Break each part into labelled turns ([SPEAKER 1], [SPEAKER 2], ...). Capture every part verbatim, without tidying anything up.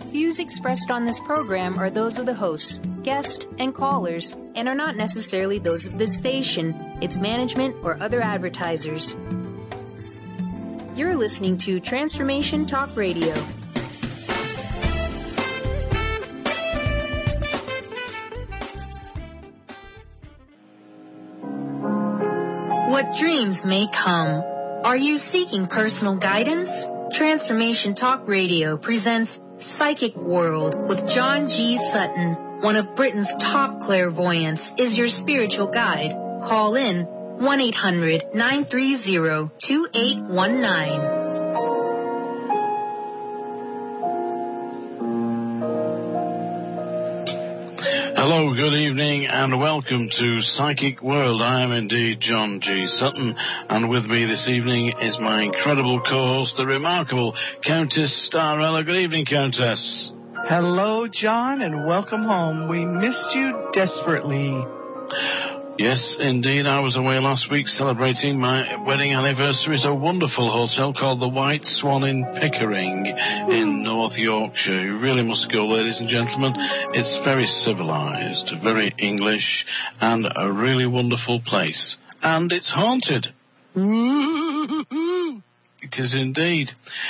[SPEAKER 1] Views expressed on this program are those of the hosts, guests, and callers, and are not necessarily those of this station, its management, or other advertisers. You're listening to Transformation Talk Radio. What dreams may come. Are you seeking personal guidance? Transformation Talk Radio presents Psychic World with John G. Sutton. One of Britain's top clairvoyants is your spiritual guide. Call in one eight hundred nine three zero two eight one nine.
[SPEAKER 2] Hello, good evening, and welcome to Psychic World. I am indeed John G. Sutton, and with me this evening is my incredible co-host, the remarkable Countess Starella. Good evening, Countess.
[SPEAKER 3] Hello, John, and welcome home. We missed you desperately.
[SPEAKER 2] Yes, indeed. I was away last week celebrating my wedding anniversary at a wonderful hotel called the White Swan in Pickering in North Yorkshire. You really must go, ladies and gentlemen. It's very civilized, very English, and a really wonderful place. And it's haunted. It is indeed.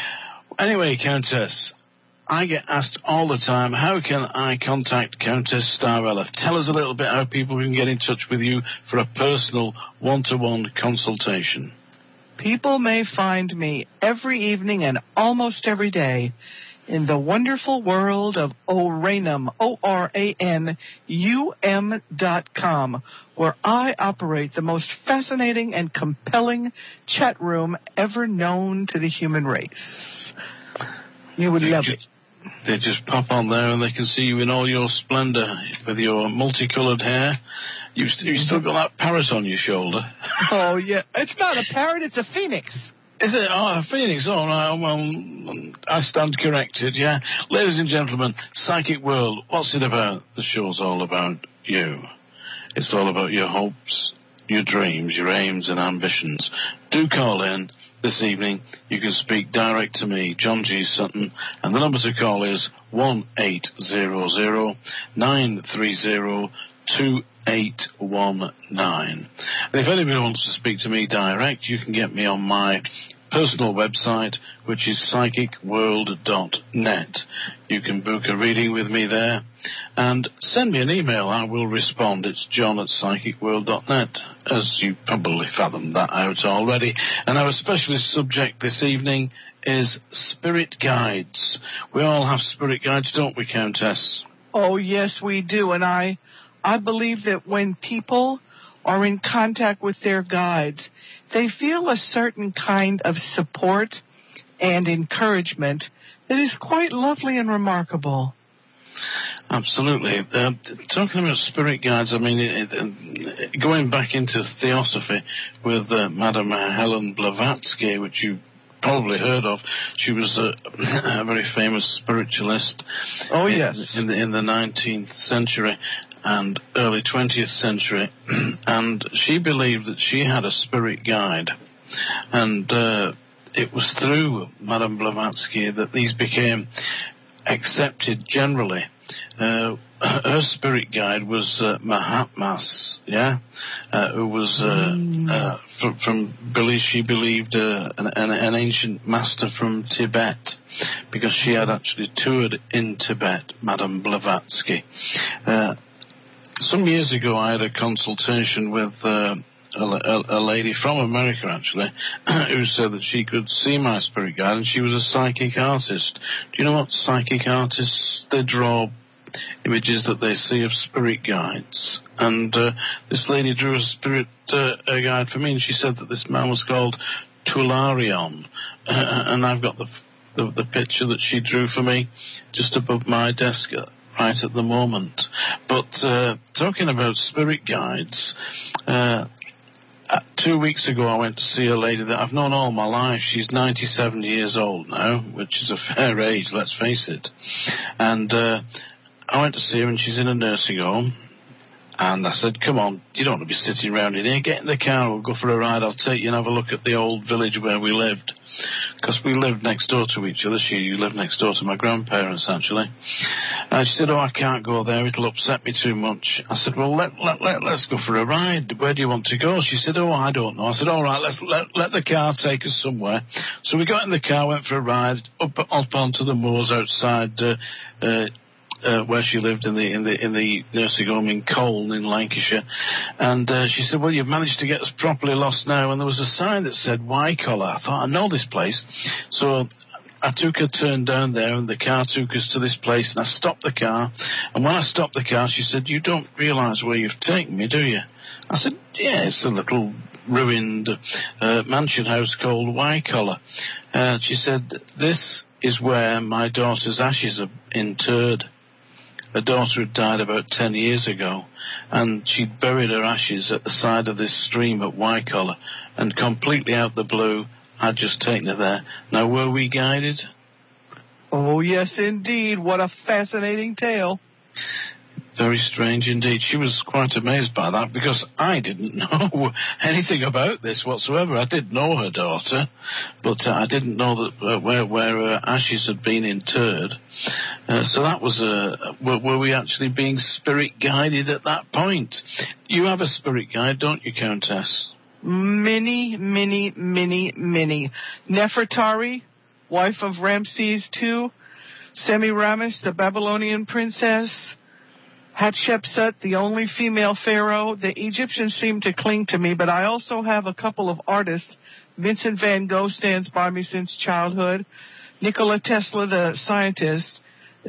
[SPEAKER 2] Anyway, Countess, I get asked all the time, how can I contact Countess Starella? Tell us a little bit how people can get in touch with you for a personal one-to-one consultation.
[SPEAKER 3] People may find me every evening and almost every day in the wonderful world of Oranum, O R A N U M dot com, where I operate the most fascinating and compelling chat room ever known to the human race. You would love it.
[SPEAKER 2] They just pop on there and they can see you in all your splendor with your multicoloured hair. You've, st- you've still got that parrot on your shoulder.
[SPEAKER 3] Oh, yeah. It's not a parrot, it's a phoenix.
[SPEAKER 2] Is it? Oh, a phoenix. All right. Well, I stand corrected, yeah. Ladies and gentlemen, Psychic World, what's it about? The show's all about you. It's all about your hopes, your dreams, your aims and ambitions. Do call in. This evening, you can speak direct to me, John G. Sutton, and the number to call is one eight hundred nine three zero two eight one nine. And if anybody wants to speak to me direct, you can get me on my personal website, which is psychic world dot net. You can book a reading with me there and send me an email. I will respond. It's john at psychic world dot net, as you probably fathomed that out already. And our specialist subject this evening is spirit guides. We all have spirit guides, don't we, Countess?
[SPEAKER 3] Oh, yes, we do. And I, I believe that when people are in contact with their guides, they feel a certain kind of support and encouragement that is quite lovely and remarkable.
[SPEAKER 2] Absolutely. Uh, talking about spirit guides, I mean, it, it, going back into theosophy with uh, Madame Helen Blavatsky, which you probably heard of. She was a, a very famous spiritualist.
[SPEAKER 3] Oh, yes.
[SPEAKER 2] In, in, the, in the nineteenth century and early twentieth century, and she believed that she had a spirit guide, and uh, it was through Madame Blavatsky that these became accepted generally. Uh, her spirit guide was uh, Mahatmas, yeah, uh, who was uh, mm. uh, from, from believe she believed uh, an, an, an ancient master from Tibet, because she had actually toured in Tibet, Madame Blavatsky. Uh, Some years ago, I had a consultation with uh, a, a, a lady from America, actually, who said that she could see my spirit guide, and she was a psychic artist. Do you know what psychic artists, they draw images that they see of spirit guides? And uh, this lady drew a spirit uh, a guide for me, and she said that this man was called Tularion, uh, and I've got the, the the picture that she drew for me just above my desk right at the moment. But uh, talking about spirit guides, uh, two weeks ago I went to see a lady that I've known all my life. She's ninety-seven years old now, which is a fair age, let's face it. And uh, I went to see her, and she's in a nursing home. And I said, come on, you don't want to be sitting around in here. Get in the car, we'll go for a ride. I'll take you and have a look at the old village where we lived. Because we lived next door to each other. She lived next door to my grandparents, actually. And she said, oh, I can't go there. It'll upset me too much. I said, well, let, let, let, let's go for a ride. Where do you want to go? She said, oh, I don't know. I said, all right, let's let, let the car take us somewhere. So we got in the car, went for a ride, up, up onto the moors outside uh, uh Uh, where she lived in the in the in the nursing home in Colne in Lancashire, and uh, she said, "Well, you've managed to get us properly lost now." And there was a sign that said Wycoller. I thought, I know this place, so I took a turn down there, and the car took us to this place. And I stopped the car, and when I stopped the car, she said, "You don't realise where you've taken me, do you?" I said, "Yeah, it's a little ruined uh, mansion house called Wycoller." Uh, she said, "This is where my daughter's ashes are interred." Her daughter had died about ten years ago, and she'd buried her ashes at the side of this stream at Wycoller, and completely out the blue, I'd just taken her there. Now, were we guided?
[SPEAKER 3] Oh, yes, indeed. What a fascinating tale.
[SPEAKER 2] Very strange indeed. She was quite amazed by that, because I didn't know anything about this whatsoever. I did know her daughter, but uh, I didn't know that uh, where where her ashes had been interred. Uh, so that was a. Were, were we actually being spirit guided at that point? You have a spirit guide, don't you, Countess?
[SPEAKER 3] Many, many, many, many. Nefertari, wife of Ramses the Second, Semiramis, the Babylonian princess, Hatshepsut, the only female pharaoh. The Egyptians seem to cling to me, but I also have a couple of artists. Vincent van Gogh stands by me since childhood. Nikola Tesla, the scientist.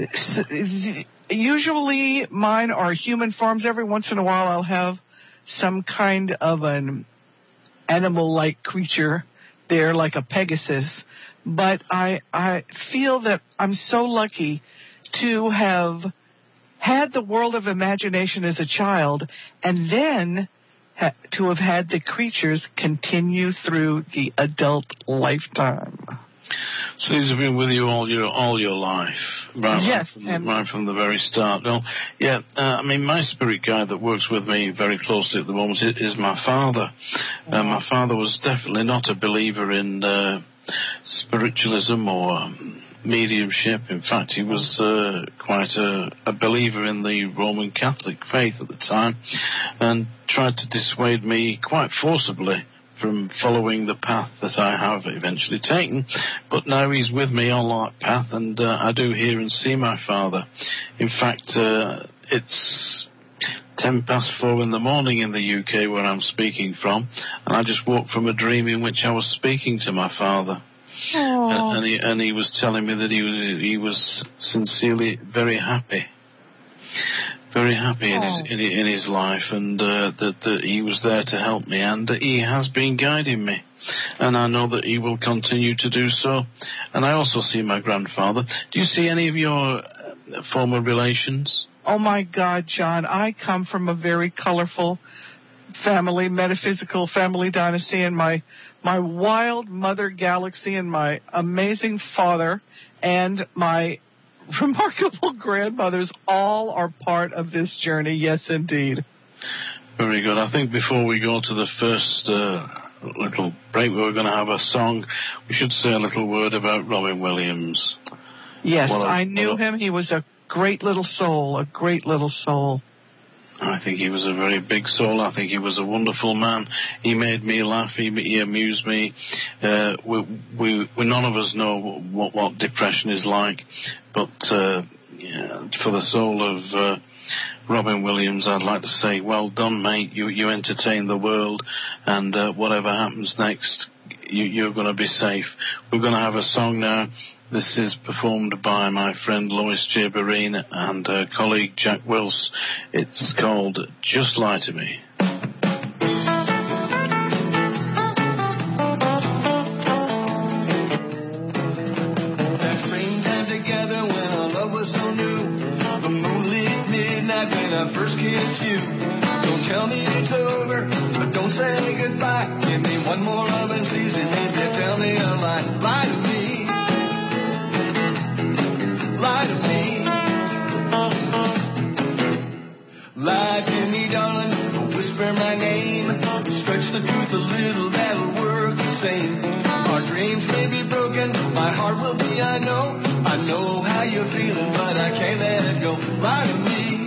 [SPEAKER 3] Usually mine are human forms. Every once in a while I'll have some kind of an animal-like creature there, like a Pegasus. But I, I feel that I'm so lucky to have had the world of imagination as a child, and then ha- to have had the creatures continue through the adult lifetime.
[SPEAKER 2] So these have been with you all your all your life, right?
[SPEAKER 3] Yes,
[SPEAKER 2] right from, right from the very start. Well, yeah. Uh, I mean, my spirit guide that works with me very closely at the moment is my father. Uh, my father was definitely not a believer in uh, spiritualism or um, mediumship. In fact, he was uh, quite a, a believer in the Roman Catholic faith at the time, and tried to dissuade me quite forcibly from following the path that I have eventually taken. But now he's with me on that path, and uh, I do hear and see my father. In fact, uh, it's ten past four in the morning in the U K where I'm speaking from, and I just woke from a dream in which I was speaking to my father. And, and, he, and he was telling me that he was, he was sincerely very happy. Very happy in his, in, in his life, and uh, that, that he was there to help me, and he has been guiding me, and I know that he will continue to do so. And I also see my grandfather. Do you see any of your uh, former relations?
[SPEAKER 3] Oh my God, John, I come from a very colorful family, metaphysical family dynasty, and my my wild mother galaxy and my amazing father and my remarkable grandmothers all are part of this journey. Yes, indeed.
[SPEAKER 2] Very good. I think before we go to the first uh, little break, we're going to have a song. We should say a little word about Robin Williams.
[SPEAKER 3] Yes,
[SPEAKER 2] well,
[SPEAKER 3] I knew
[SPEAKER 2] well,
[SPEAKER 3] him. He was a great little soul, a great little soul.
[SPEAKER 2] I think he was a very big soul. I think he was a wonderful man. He made me laugh. He, he amused me. Uh, we, we, we, none of us know what, what depression is like, but uh, yeah, for the soul of uh, Robin Williams, I'd like to say, well done, mate. You, you entertain the world, and uh, whatever happens next, you, you're going to be safe. We're going to have a song now. This is performed by my friend Lois J. Barine and her colleague Jack Wills. It's called Just Lie to Me.
[SPEAKER 4] That springtime together when our love was so new, the moonlit midnight when I first kissed you. Don't tell me it's over, but don't say goodbye. Give me one more loving season and you tell me a lie. Lie to me. Lie to me. Lie to me, darling. know how you're feeling, but I can't let it go. Lie to me.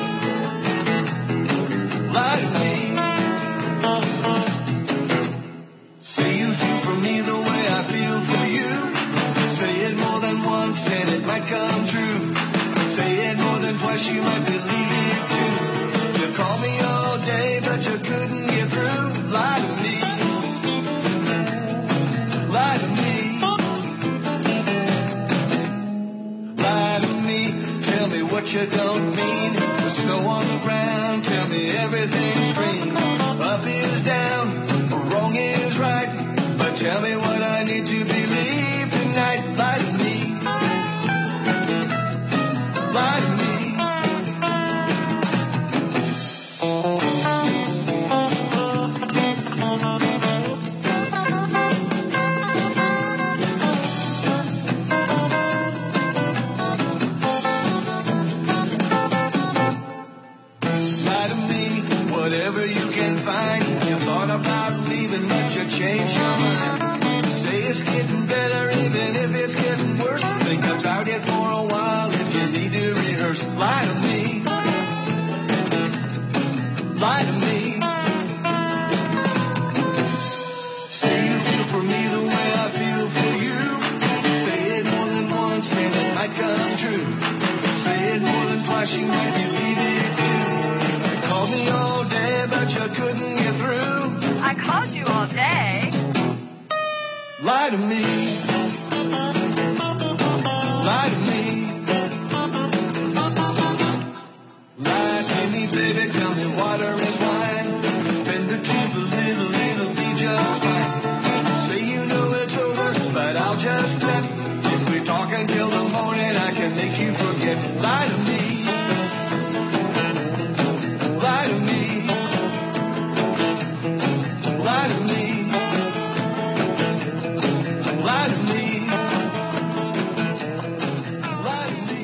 [SPEAKER 4] Lie to me. Say you feel for me the way I feel for you. Say it more than once and it might come true. Say it more than twice, you might believe it too. You call me all day, but you couldn't get through. Lie to me. Lie to me. Lie to me. Tell me what you don't mean. The snow on the ground, tell me everything's green. Up is down, wrong is right. But tell me what I need to believe tonight. Lie to me. Lie to me. Whatever you can find, you thought about leaving, but you changed your mind. Say it's getting better, even if it's getting worse. Think about it for a while if you need to rehearse. Lie to me. Lie to me. Say you feel for me the way I feel for you. Say it more than once and it might come true. Say it more than twice, you might believe it too. Call me all day, but you couldn't get through.
[SPEAKER 5] I called you all day.
[SPEAKER 4] Lie to me. Lie to me. Lie to me, baby. Tell me water is wine. Bend the truth a little, it'll be just fine. Say you know it's over, but I'll just let. If we talk until the morning, I can make you forget. Lie to me. Lie to me. Lie to me. Lie to me. Lie to me.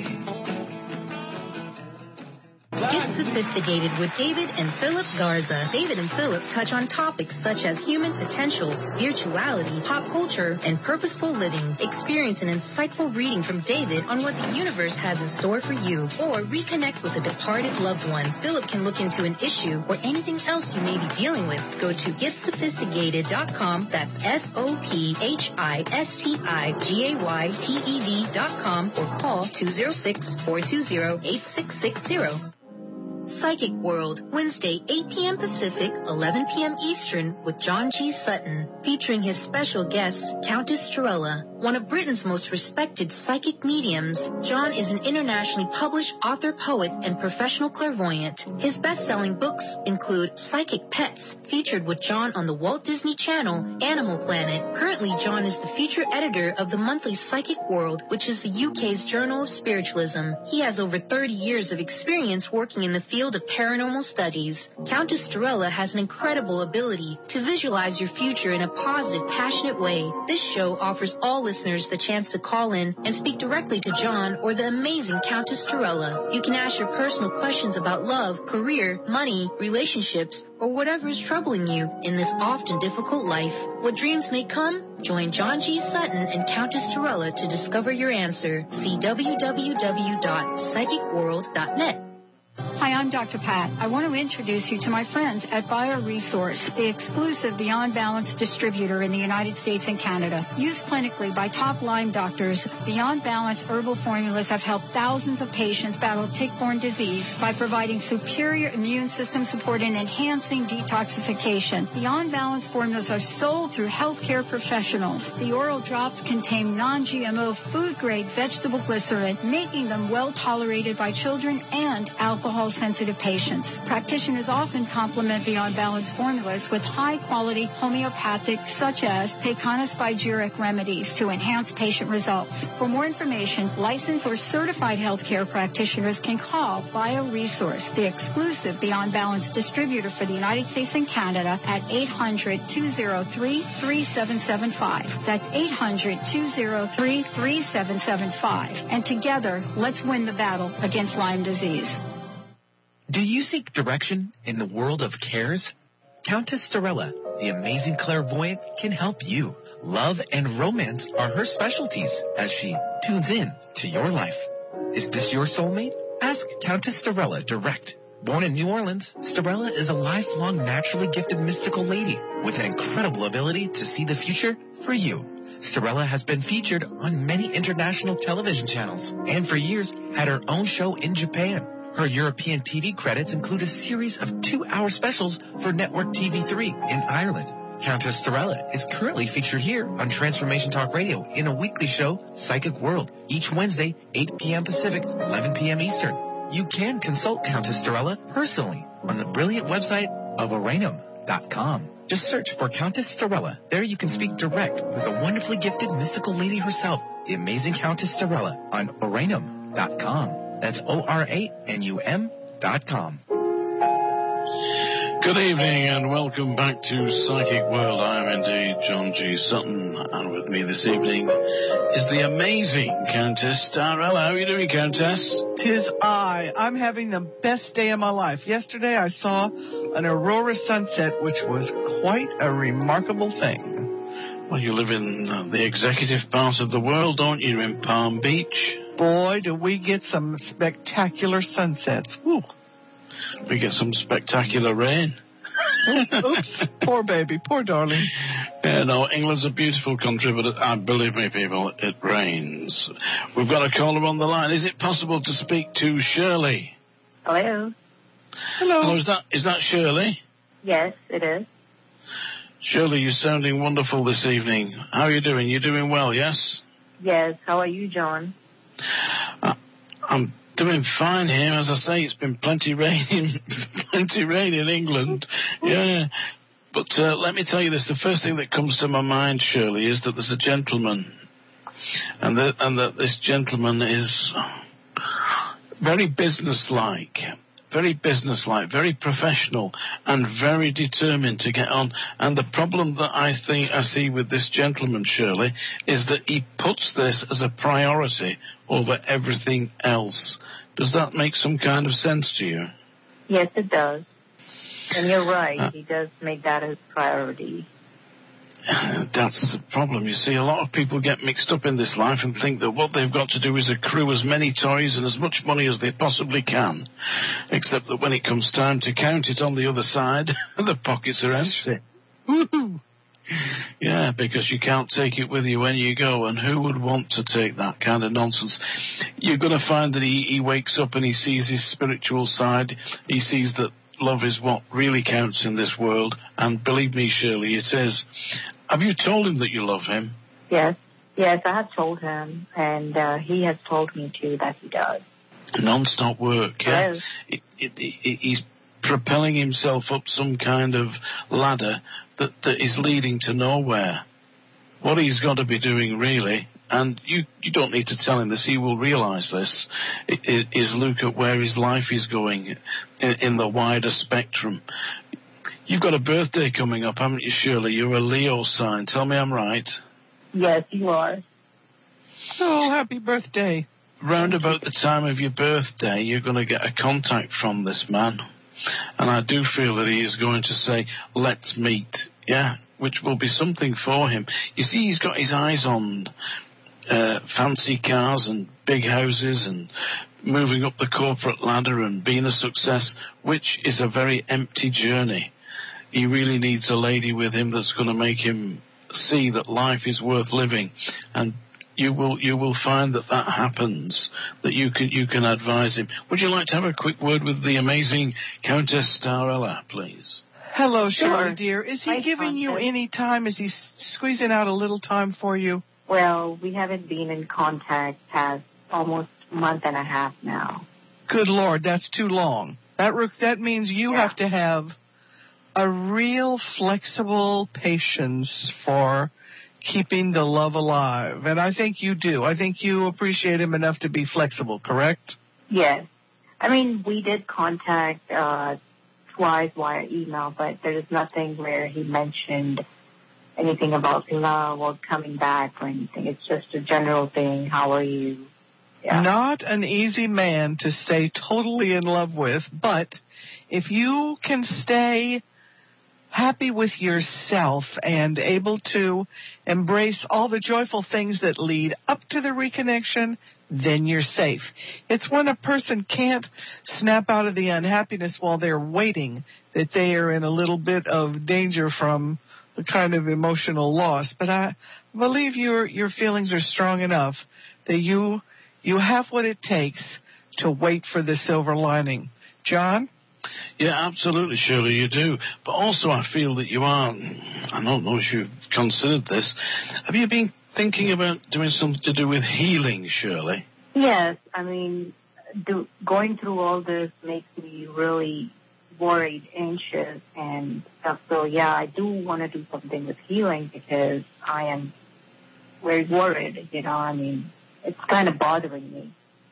[SPEAKER 1] Get sophisticated with David and Philip Garza. David and Philip touch on topics such as human potential, spirituality, pop culture, and purposeful living. Experience an insightful reading from David on what the universe has in store for you, or reconnect with a departed loved one. Philip can look into an issue or anything else you may be dealing with. Go to get sophisticated dot com. That's S O P H I S T I G A Y T E D dot com or call two oh six, four two oh, eight six six zero. Psychic World, Wednesday, eight p.m. Pacific, eleven p.m. Eastern, with John G. Sutton, featuring his special guest, Countess Torella. One of Britain's most respected psychic mediums, John is an internationally published author, poet, and professional clairvoyant. His best-selling books include Psychic Pets, featured with John on the Walt Disney Channel, Animal Planet. Currently, John is the feature editor of the monthly Psychic World, which is the U K's Journal of Spiritualism. He has over thirty years of experience working in the field of paranormal studies. Countess Torella has an incredible ability to visualize your future in a positive, passionate way. This show offers all listeners the chance to call in and speak directly to John or the amazing Countess Torella. You can ask your personal questions about love, career, money, relationships, or whatever is troubling you in this often difficult life. What dreams may come? Join John G. Sutton and Countess Torella to discover your answer. See w w w dot psychic world dot net.
[SPEAKER 6] Hi, I'm Doctor Pat. I want to introduce you to my friends at BioResource, the exclusive Beyond Balance distributor in the United States and Canada. Used clinically by top Lyme doctors, Beyond Balance herbal formulas have helped thousands of patients battle tick-borne disease by providing superior immune system support and enhancing detoxification. Beyond Balance formulas are sold through healthcare professionals. The oral drops contain non-G M O food-grade vegetable glycerin, making them well-tolerated by children and alcohol-sensitive patients. Practitioners often complement Beyond Balance formulas with high-quality homeopathic, such as Pecana Spigeric remedies to enhance patient results. For more information, licensed or certified healthcare practitioners can call BioResource, the exclusive Beyond Balance distributor for the United States and Canada, at eight hundred, two oh three, three seven seven five. That's eight hundred, two oh three, three seven seven five. And together, let's win the battle against Lyme disease.
[SPEAKER 7] Do you seek direction in the world of cares? Countess Torella, the amazing clairvoyant, can help you. Love and romance are her specialties as she tunes in to your life. Is this your soulmate? Ask Countess Starella direct. Born in New Orleans, Starella is a lifelong naturally gifted mystical lady with an incredible ability to see the future for you. Starella has been featured on many international television channels and for years had her own show in Japan. Her European T V credits include a series of two-hour specials for Network T V three in Ireland. Countess Starella is currently featured here on Transformation Talk Radio in a weekly show, Psychic World, each Wednesday, eight p.m. Pacific, eleven p.m. Eastern. You can consult Countess Starella personally on the brilliant website of Oranum dot com. Just search for Countess Starella. There you can speak direct with a wonderfully gifted mystical lady herself, the amazing Countess Starella, on Oranum dot com. That's O R A N U M dot com.
[SPEAKER 2] Good evening and welcome back to Psychic World. I am indeed John G. Sutton, and with me this evening is the amazing Countess Starella. How are you doing, Countess?
[SPEAKER 3] Tis I. I'm having the best day of my life. Yesterday I saw an aurora sunset, which was quite a remarkable thing.
[SPEAKER 2] Well, you live in uh, the executive part of the world, don't you? You're in Palm Beach.
[SPEAKER 3] Boy, do we get some spectacular sunsets. Woo.
[SPEAKER 2] We get some spectacular rain.
[SPEAKER 3] Oops, poor baby, poor darling.
[SPEAKER 2] Yeah, no, England's a beautiful country, but uh, believe me, people, it rains. We've got a caller on the line. Is it possible to speak to Shirley?
[SPEAKER 8] Hello.
[SPEAKER 3] Hello.
[SPEAKER 2] Hello, is that, is that Shirley?
[SPEAKER 8] Yes, it is.
[SPEAKER 2] Shirley, you're sounding wonderful this evening. How are you doing? You're doing well, yes?
[SPEAKER 8] Yes, how are you, John?
[SPEAKER 2] Uh, I'm doing fine here. As I say, it's been plenty rain in, plenty rain in England. Yeah. But uh, let me tell you this. The first thing that comes to my mind, Shirley, is that there's a gentleman. And, the, and that this gentleman is very businesslike. Very businesslike, very professional, and very determined to get on. And the problem that I think I see with this gentleman, Shirley, is that he puts this as a priority over everything else. Does that make some kind of sense to you?
[SPEAKER 8] Yes, it does. And you're right.
[SPEAKER 2] Uh,
[SPEAKER 8] he does make that his priority.
[SPEAKER 2] That's the problem. You see, a lot of people get mixed up in this life and think that what they've got to do is accrue as many toys and as much money as they possibly can. Except that when it comes time to count it on the other side, the pockets are empty. Woo-hoo. Yeah, because you can't take it with you when you go, and who would want to take that kind of nonsense? You're going to find that he, he wakes up and he sees his spiritual side. He sees that love is what really counts in this world, and believe me, Shirley, it is. Have you told him that you love him?
[SPEAKER 8] Yes. Yes, I have told him, and uh, he has told me, too, that he does.
[SPEAKER 2] Non-stop work, yeah?
[SPEAKER 8] Yes.
[SPEAKER 2] It, it, it, he's propelling himself up some kind of ladder that, that is leading to nowhere. What he's got to be doing, really, and you, you don't need to tell him this, he will realize this, is look at where his life is going in, in the wider spectrum. You've got a birthday coming up, haven't you, Shirley? You're a Leo sign. Tell me I'm right.
[SPEAKER 8] Yes, you are.
[SPEAKER 3] Oh, happy birthday.
[SPEAKER 2] Round about the time of your birthday, you're going to get a contact from this man. And I do feel that he is going to say, let's meet. Yeah, which will be something for him. You see, he's got his eyes on uh, fancy cars and big houses and moving up the corporate ladder and being a success, which is a very empty journey. He really needs a lady with him that's going to make him see that life is worth living, and you will you will find that that happens. That you can you can advise him. Would you like to have a quick word with the amazing Countess Starella, please?
[SPEAKER 3] Hello,
[SPEAKER 8] Sure.
[SPEAKER 3] Shirley, dear. Is he
[SPEAKER 8] Hi,
[SPEAKER 3] giving you
[SPEAKER 8] Countess.
[SPEAKER 3] any time? Is he squeezing out a little time for you?
[SPEAKER 8] Well, we haven't been in contact past almost a month and a half now.
[SPEAKER 3] Good Lord, that's too long. That that means you
[SPEAKER 8] Yeah.
[SPEAKER 3] have to have a real flexible patience for keeping the love alive. And I think you do. I think you appreciate him enough to be flexible, correct?
[SPEAKER 8] Yes. I mean, we did contact uh, twice via email, but there's nothing where he mentioned anything about love or coming back or anything. It's just a general thing. How are you? Yeah.
[SPEAKER 3] Not an easy man to stay totally in love with, but if you can stay happy with yourself and able to embrace all the joyful things that lead up to the reconnection, then you're safe. It's when a person can't snap out of the unhappiness while they're waiting that they are in a little bit of danger from the kind of emotional loss. But I believe your your feelings are strong enough that you you have what it takes to wait for the silver lining. John?
[SPEAKER 2] Yeah, absolutely, Shirley, you do. But also I feel that you are, I don't know if you've considered this, have you been thinking about doing something to do with healing, Shirley?
[SPEAKER 8] Yes, I mean, do, going through all this makes me really worried, anxious, and stuff. So, yeah, I do want to do something with healing because I am very worried, you know. I mean, it's kind of bothering me.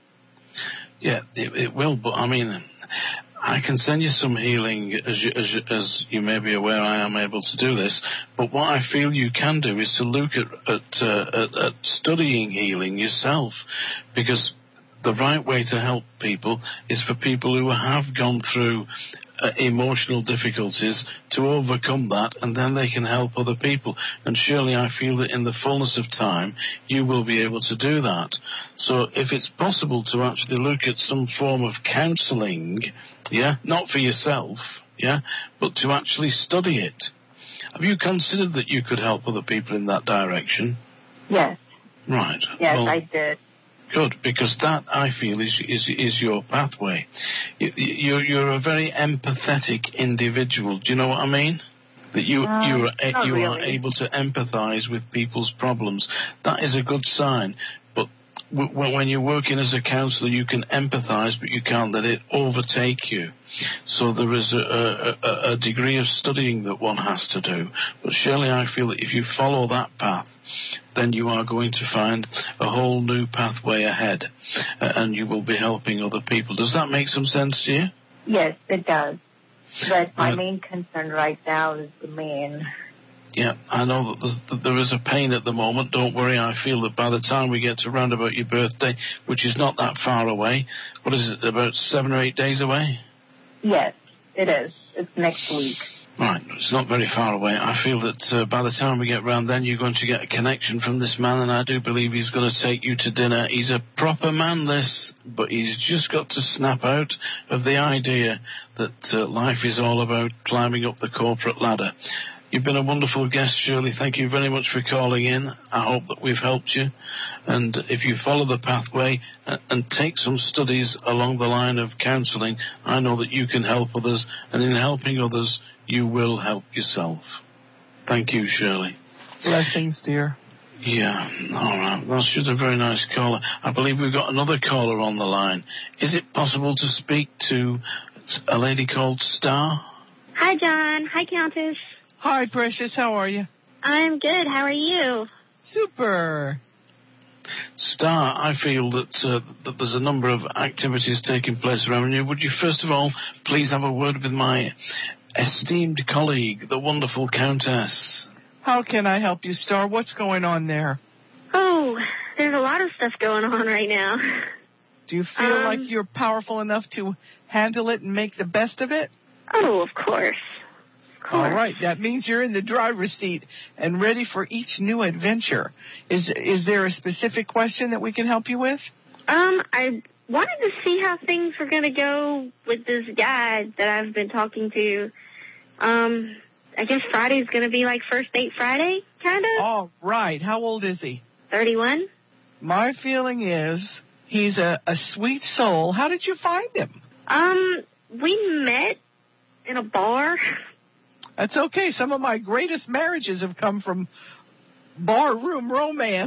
[SPEAKER 2] Yeah, it, it will, but, I mean, I can send you some healing, as you, as, you, as you may be aware, I am able to do this. But what I feel you can do is to look at at, uh, at, at studying healing yourself, because the right way to help people is for people who have gone through uh, emotional difficulties to overcome that, and then they can help other people. And surely I feel that in the fullness of time, you will be able to do that. So if it's possible to actually look at some form of counselling, yeah, not for yourself, yeah, but to actually study it. Have you considered that you could help other people in that direction?
[SPEAKER 8] Yes.
[SPEAKER 2] Right.
[SPEAKER 8] Yes,
[SPEAKER 2] well,
[SPEAKER 8] I did.
[SPEAKER 2] Good, because that, I feel, is is, is your pathway. You, you're, you're a very empathetic individual. Do you know what I mean? That you,
[SPEAKER 8] uh,
[SPEAKER 2] you, are, you
[SPEAKER 8] really.
[SPEAKER 2] are able to empathize with people's problems. That is a good sign. But w- when you're working as a counsellor, you can empathize, but you can't let it overtake you. So there is a, a, a degree of studying that one has to do. But surely I feel that if you follow that path, then you are going to find a whole new pathway ahead, uh, and you will be helping other people. Does that make some sense to you?
[SPEAKER 8] Yes, it does. But my
[SPEAKER 2] uh,
[SPEAKER 8] main concern right now is the man.
[SPEAKER 2] Yeah, I know that, that there is a pain at the moment. Don't worry, I feel that by the time we get to round about your birthday, which is not that far away, what is it, about seven or eight days away?
[SPEAKER 8] Yes, it is. It's next week.
[SPEAKER 2] Right, it's not very far away. I feel that uh, by the time we get round then, you're going to get a connection from this man, and I do believe he's going to take you to dinner. He's a proper man, this, but he's just got to snap out of the idea that uh, life is all about climbing up the corporate ladder. You've been a wonderful guest, Shirley. Thank you very much for calling in. I hope that we've helped you. And if you follow the pathway and, and take some studies along the line of counselling, I know that you can help others, and in helping others, you will help yourself. Thank you, Shirley.
[SPEAKER 3] Blessings, dear.
[SPEAKER 2] Yeah, all right. That's just a very nice caller. I believe we've got another caller on the line. Is it possible to speak to a lady called Star?
[SPEAKER 9] Hi, John. Hi, Countess.
[SPEAKER 3] Hi, Precious. How are you?
[SPEAKER 9] I'm good. How are you?
[SPEAKER 3] Super.
[SPEAKER 2] Star, I feel that, uh, that there's a number of activities taking place around you. Would you first of all please have a word with my esteemed colleague, the wonderful Countess?
[SPEAKER 3] How can I help you, Star? What's going on there?
[SPEAKER 9] Oh, there's a lot of stuff going on right now.
[SPEAKER 3] Do you feel
[SPEAKER 9] um,
[SPEAKER 3] like you're powerful enough to handle it and make the best of it?
[SPEAKER 9] Oh, of course. Of course.
[SPEAKER 3] All right. That means you're in the driver's seat and ready for each new adventure. Is is there a specific question that we can help you with?
[SPEAKER 9] Um, I wanted to see how things were going to go with this guy that I've been talking to. Um, I guess Friday's going to be like first date Friday, kind of.
[SPEAKER 3] All right. How old is he?
[SPEAKER 9] thirty-one.
[SPEAKER 3] My feeling is he's a, a sweet soul. How did you find him?
[SPEAKER 9] Um, we met in a bar.
[SPEAKER 3] That's okay. Some of my greatest marriages have come from barroom romance.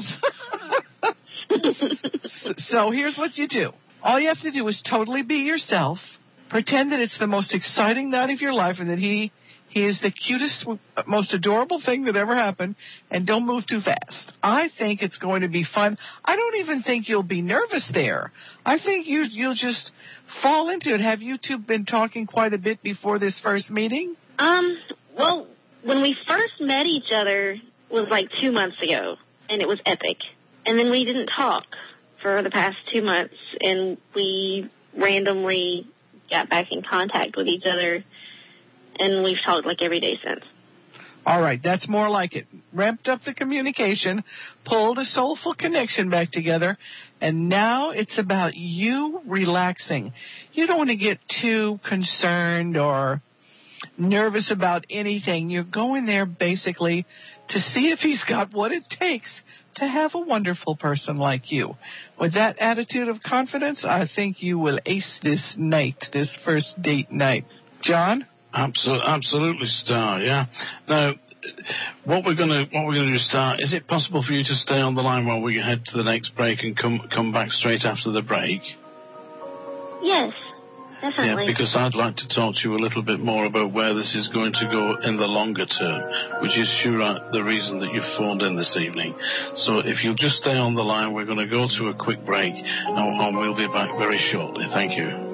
[SPEAKER 3] So here's what you do. All you have to do is totally be yourself. Pretend that it's the most exciting night of your life and that he he is the cutest, most adorable thing that ever happened, and don't move too fast. I think it's going to be fun. I don't even think you'll be nervous there. I think you, you'll just fall into it. Have you two been talking quite a bit before this first meeting?
[SPEAKER 9] Um, well, when we first met each other was like two months ago, and it was epic. And then we didn't talk for the past two months, and we randomly got back in contact with each other. and we've talked like every day since.
[SPEAKER 3] All right, that's more like it. Ramped up the communication, pulled a soulful connection back together, and now it's about you relaxing. You don't want to get too concerned or nervous about anything. You're going there basically to see if he's got what it takes to have a wonderful person like you. With that attitude of confidence, I think you will ace this night, this first date night. John?
[SPEAKER 2] Absolutely, absolutely, Star. Yeah. Now, what we're gonna what we're gonna do, Star. Is it possible for you to stay on the line while we head to the next break and come come back straight after the break?
[SPEAKER 9] Yes, definitely.
[SPEAKER 2] Yeah, because I'd like to talk to you a little bit more about where this is going to go in the longer term, which is sure the reason that you've phoned in this evening. So if you'll just stay on the line, we're going to go to a quick break, and, and we'll be back very shortly. Thank you.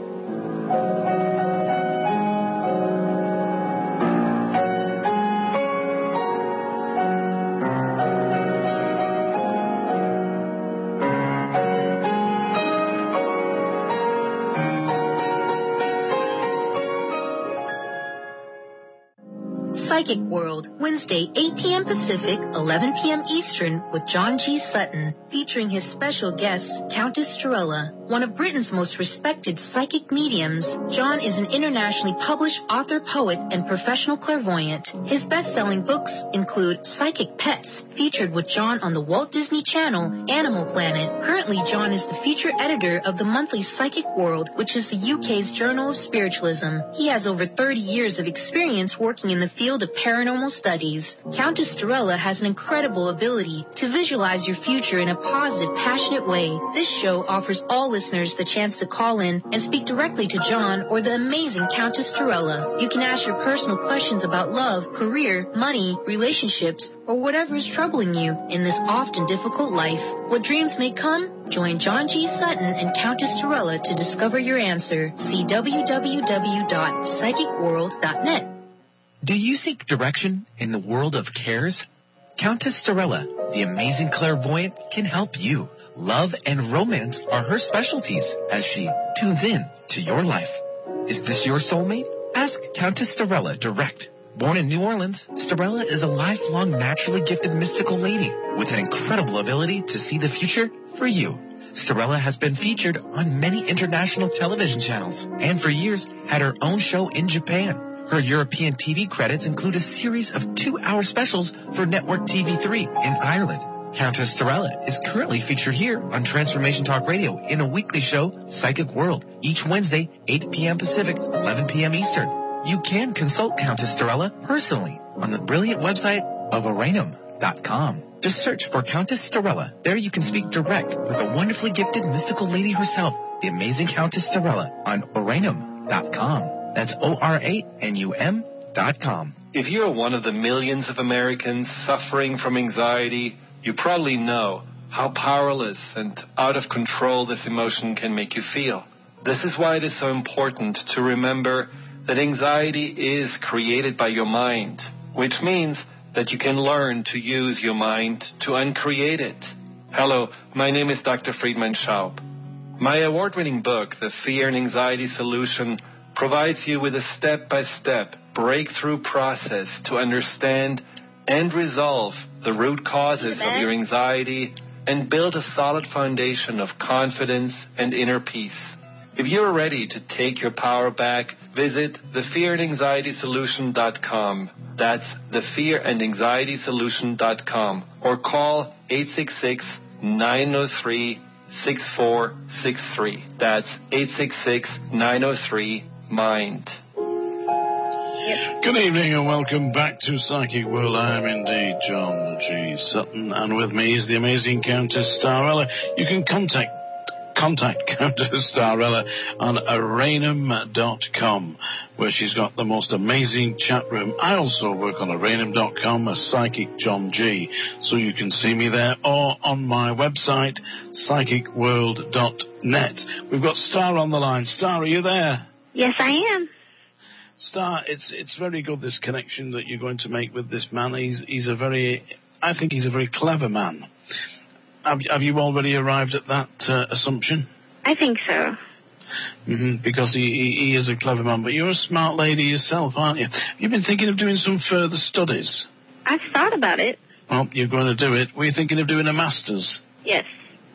[SPEAKER 1] Psychic World, Wednesday, eight p.m. Pacific, eleven p.m. Eastern, with John G. Sutton, featuring his special guest, Countess Starella. One of Britain's most respected psychic mediums, John is an internationally published author, poet, and professional clairvoyant. His best-selling books include Psychic Pets, featured with John on the Walt Disney Channel, Animal Planet. Currently, John is the feature editor of the monthly Psychic World, which is the U K's Journal of Spiritualism. He has over thirty years of experience working in the field of paranormal studies. Countess Starella has an incredible ability to visualize your future in a positive, passionate way. This show offers all listeners the chance to call in and speak directly to John or the amazing Countess Starella. You can ask your personal questions about love, career, money, relationships, or whatever is troubling you in this often difficult life. What dreams may come? Join John G. Sutton and Countess Starella to discover your answer. See w w w dot psychic world dot net.
[SPEAKER 7] Do you seek direction in the world of cares? Countess Starella, the amazing clairvoyant, can help you. Love and romance are her specialties as she tunes in to your life. Is this your soulmate? Ask Countess Starella direct. Born in New Orleans, Starella is a lifelong naturally gifted mystical lady with an incredible ability to see the future for you. Starella has been featured on many international television channels and for years had her own show in Japan. Her European T V credits include a series of two-hour specials for Network T V three in Ireland. Countess Starella is currently featured here on Transformation Talk Radio in a weekly show, Psychic World, each Wednesday, eight p.m. Pacific, eleven p.m. Eastern. You can consult Countess Starella personally on the brilliant website of Oranum dot com. Just search for Countess Starella. There you can speak direct with a wonderfully gifted mystical lady herself, the amazing Countess Starella, on Oranum dot com. That's O R A N U M dot com.
[SPEAKER 10] If you're one of the millions of Americans suffering from anxiety, you probably know how powerless and out of control this emotion can make you feel. This is why it is so important to remember that anxiety is created by your mind, which means that you can learn to use your mind to uncreate it. Hello, my name is Doctor Friedman Schaub. My award-winning book, The Fear and Anxiety Solution, provides you with a step-by-step breakthrough process to understand and resolve the root causes of your anxiety and build a solid foundation of confidence and inner peace. If you're ready to take your power back, visit the fear and anxiety solution dot com. That's the fear and anxiety solution dot com or call eight six six, nine zero three, six four six three. That's eight six six, nine zero three, MIND.
[SPEAKER 2] Good evening and welcome back to Psychic World. I am indeed John G. Sutton, and with me is the amazing Countess Starella. You can contact contact Countess Starella on Oranum dot com, where she's got the most amazing chat room. I also work on Oranum dot com as Psychic John G, so you can see me there, or on my website, psychic world dot net. We've got Star on the line. Star, are you there?
[SPEAKER 9] Yes, I am.
[SPEAKER 2] Star, it's it's very good, this connection that you're going to make with this man. He's he's a very, I think he's a very clever man. Have, have you already arrived at that uh, assumption?
[SPEAKER 9] I think so.
[SPEAKER 2] Mm-hmm, because he, he, he is a clever man. But you're a smart lady yourself, aren't you? You've been thinking of doing some further studies.
[SPEAKER 9] I've thought about it.
[SPEAKER 2] Well, you're going to do it. Were you thinking of doing a master's?
[SPEAKER 9] Yes.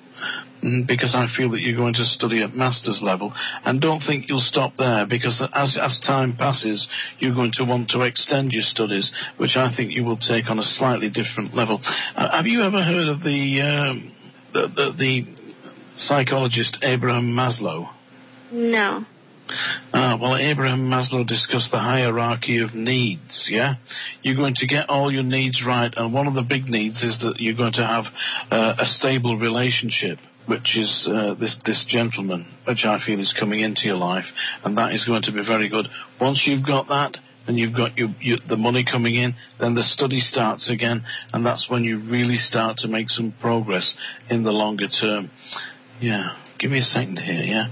[SPEAKER 2] Mm, because I feel that you're going to study at master's level, and don't think you'll stop there, because as as time passes, you're going to want to extend your studies, which I think you will take on a slightly different level. Uh, have you ever heard of the, um, the, the the psychologist Abraham Maslow?
[SPEAKER 9] No.
[SPEAKER 2] Uh, well, Abraham Maslow discussed the hierarchy of needs, yeah? You're going to get all your needs right, and one of the big needs is that you're going to have uh, a stable relationship, which is uh, this, this gentleman, which I feel is coming into your life, and that is going to be very good. Once you've got that, and you've got your, your, the money coming in, then the study starts again, and that's when you really start to make some progress in the longer term. Yeah, give me a second here, yeah?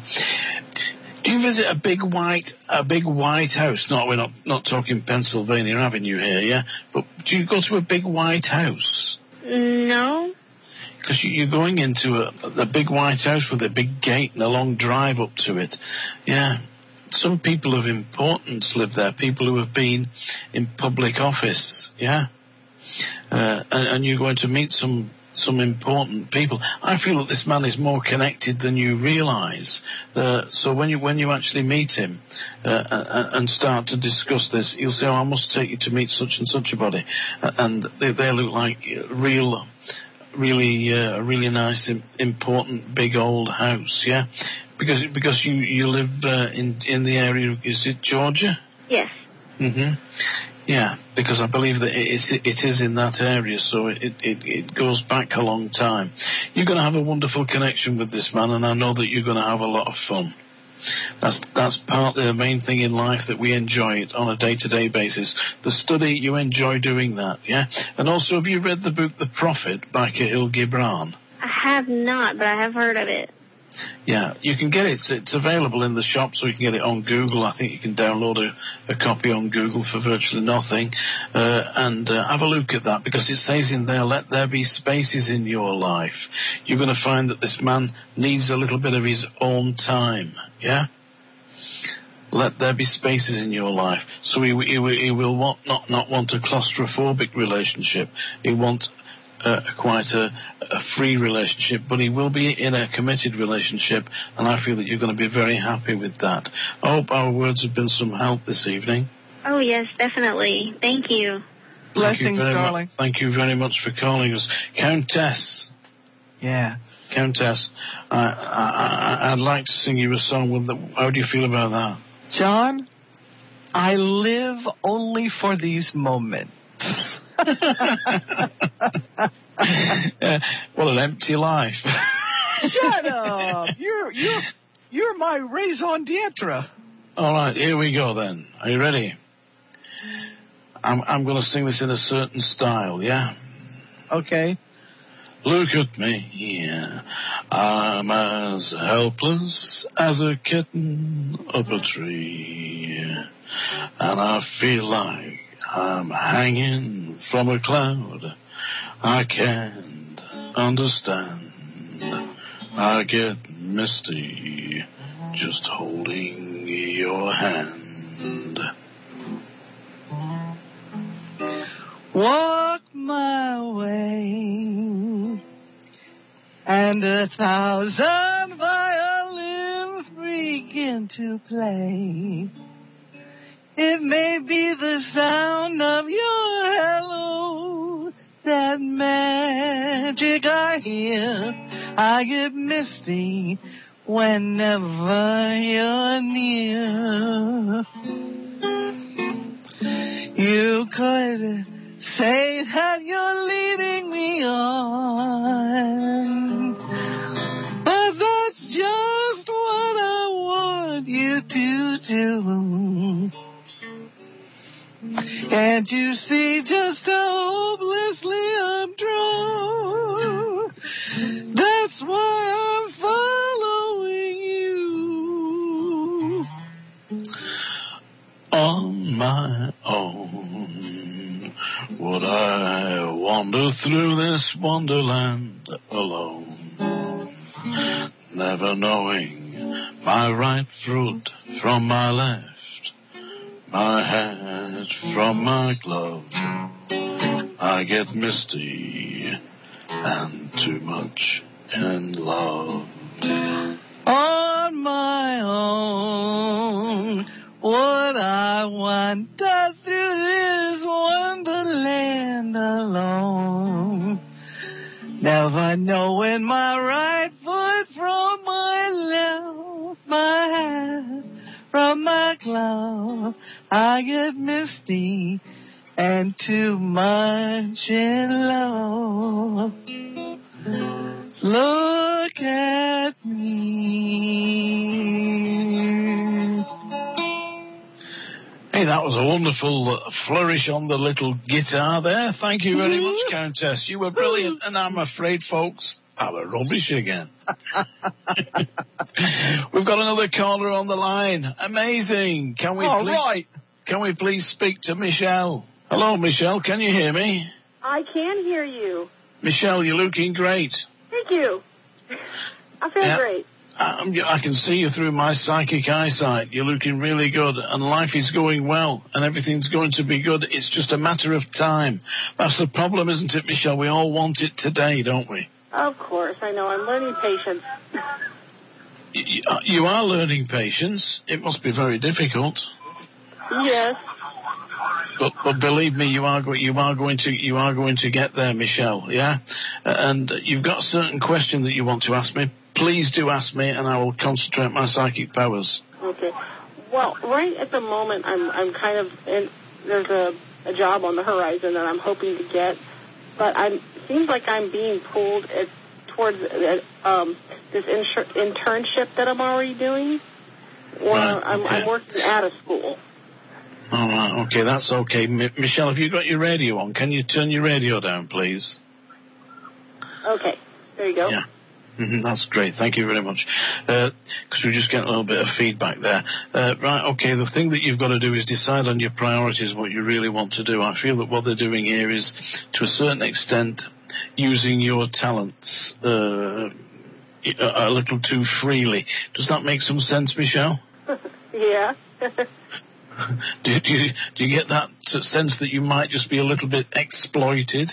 [SPEAKER 2] Do you visit a big white, a big white house? No, we're not, not talking Pennsylvania Avenue here, yeah? But do you go to a big white house?
[SPEAKER 9] No.
[SPEAKER 2] Because you, you're going into a, a big white house with a big gate and a long drive up to it. Yeah. Some people of importance live there, people who have been in public office, yeah? Uh, and, and you're going to meet some some important people. I feel that this man is more connected than you realise. Uh, so when you when you actually meet him uh, and start to discuss this, he'll say, oh, I must take you to meet such and such a body. And they, they look like real, really, uh, really nice, important, big old house, yeah? Because because you, you live uh, in, in the area, is it Georgia?
[SPEAKER 9] Yes.
[SPEAKER 2] Mm-hmm. Yeah, because I believe that it is, it is in that area, so it, it, it goes back a long time. You're going to have a wonderful connection with this man, and I know that you're going to have a lot of fun. That's that's partly the main thing in life, that we enjoy it on a day-to-day basis. The study, you enjoy doing that, yeah? And also, have you read the book The Prophet by Khalil Gibran?
[SPEAKER 9] I have not, but I have heard of it.
[SPEAKER 2] Yeah, you can get it. It's available in the shop, so you can get it on Google. I think you can download a, a copy on Google for virtually nothing. Uh, and uh, have a look at that, because it says in there, let there be spaces in your life. You're going to find that this man needs a little bit of his own time, yeah? Let there be spaces in your life. So he, he, he will want, not, not want a claustrophobic relationship. He wants Uh, quite a, a free relationship, but he will be in a committed relationship, and I feel that you're going to be very happy with that. I hope our words have been some help this evening.
[SPEAKER 9] Oh, yes, definitely. Thank you.
[SPEAKER 3] Blessings,
[SPEAKER 2] Thank you
[SPEAKER 3] darling.
[SPEAKER 2] Mu- thank you very much for calling us. Countess.
[SPEAKER 3] Yeah.
[SPEAKER 2] Countess, I, I, I'd like to sing you a song. With the, how do you feel about that?
[SPEAKER 3] John, I live only for these moments.
[SPEAKER 2] uh, what an empty life.
[SPEAKER 3] Shut up! You're you're you're my raison d'etre.
[SPEAKER 2] All right, here we go then. Are you ready? I'm I'm going to sing this in a certain style, yeah?
[SPEAKER 3] Okay.
[SPEAKER 2] Look at me, yeah. I'm as helpless as a kitten up a tree, and I feel like I'm hanging from a cloud. I can't understand. I get misty just holding your hand.
[SPEAKER 3] Walk my way, and a thousand violins begin to play. It may be the sound of your hello, that magic I hear. I get misty whenever you're near. You could say that you're leading me on, but that's just what I want you to do. Can't you see just how hopelessly I'm drawn? That's why I'm following you.
[SPEAKER 2] On my own, would I wander through this wonderland alone, never knowing my right foot from my left, my hat from my glove. I get misty and too much in love.
[SPEAKER 3] On my own, would I wander through this wonderland alone? Never knowing my right foot from my left, my hat from my glove. I get misty and too much in love. Look at me.
[SPEAKER 2] Hey, that was a wonderful uh, flourish on the little guitar there. Thank you very much, Countess. You were brilliant, and I'm afraid, folks, I were rubbish again. We've got another caller on the line. Amazing. Can we
[SPEAKER 3] All
[SPEAKER 2] please,
[SPEAKER 3] right.
[SPEAKER 2] Can we please speak to Michelle? Hello, Michelle. Can you hear me?
[SPEAKER 11] I can hear you.
[SPEAKER 2] Michelle, you're looking great.
[SPEAKER 11] Thank you. I feel
[SPEAKER 2] Yeah.
[SPEAKER 11] great.
[SPEAKER 2] Um, I can see you through my psychic eyesight. You're looking really good, and life is going well, and everything's going to be good. It's just a matter of time. That's the problem, isn't it, Michelle? We all want it today, don't we?
[SPEAKER 11] Of course, I know. I'm learning patience.
[SPEAKER 2] You, you are learning patience. It must be very difficult.
[SPEAKER 11] Yes.
[SPEAKER 2] But, but believe me, you are go- you are going to you are going to get there, Michelle. Yeah, and you've got a certain question that you want to ask me. Please do ask me, and I will concentrate my psychic powers.
[SPEAKER 11] Okay. Well, right at the moment, I'm I'm kind of in, there's a, a job on the horizon that I'm hoping to get, but I'm seems like I'm being pulled at, towards uh, um, this insur- internship that I'm already doing, or
[SPEAKER 2] Right,
[SPEAKER 11] I'm,
[SPEAKER 2] okay.
[SPEAKER 11] I'm working at a school.
[SPEAKER 2] All right, okay, that's okay. M- Michelle, have you got your radio on? Can you turn your radio down, please?
[SPEAKER 11] Okay. There you go.
[SPEAKER 2] Yeah. Mm-hmm, that's great. Thank you very much. Because we just get a little bit of feedback there. Uh, right, okay, the thing that you've got to do is decide on your priorities, what you really want to do. I feel that what they're doing here is, to a certain extent, using your talents uh, a little too freely. Does that make some sense, Michelle?
[SPEAKER 11] Yeah.
[SPEAKER 2] do, do, you, do you get that sense that you might just be a little bit exploited?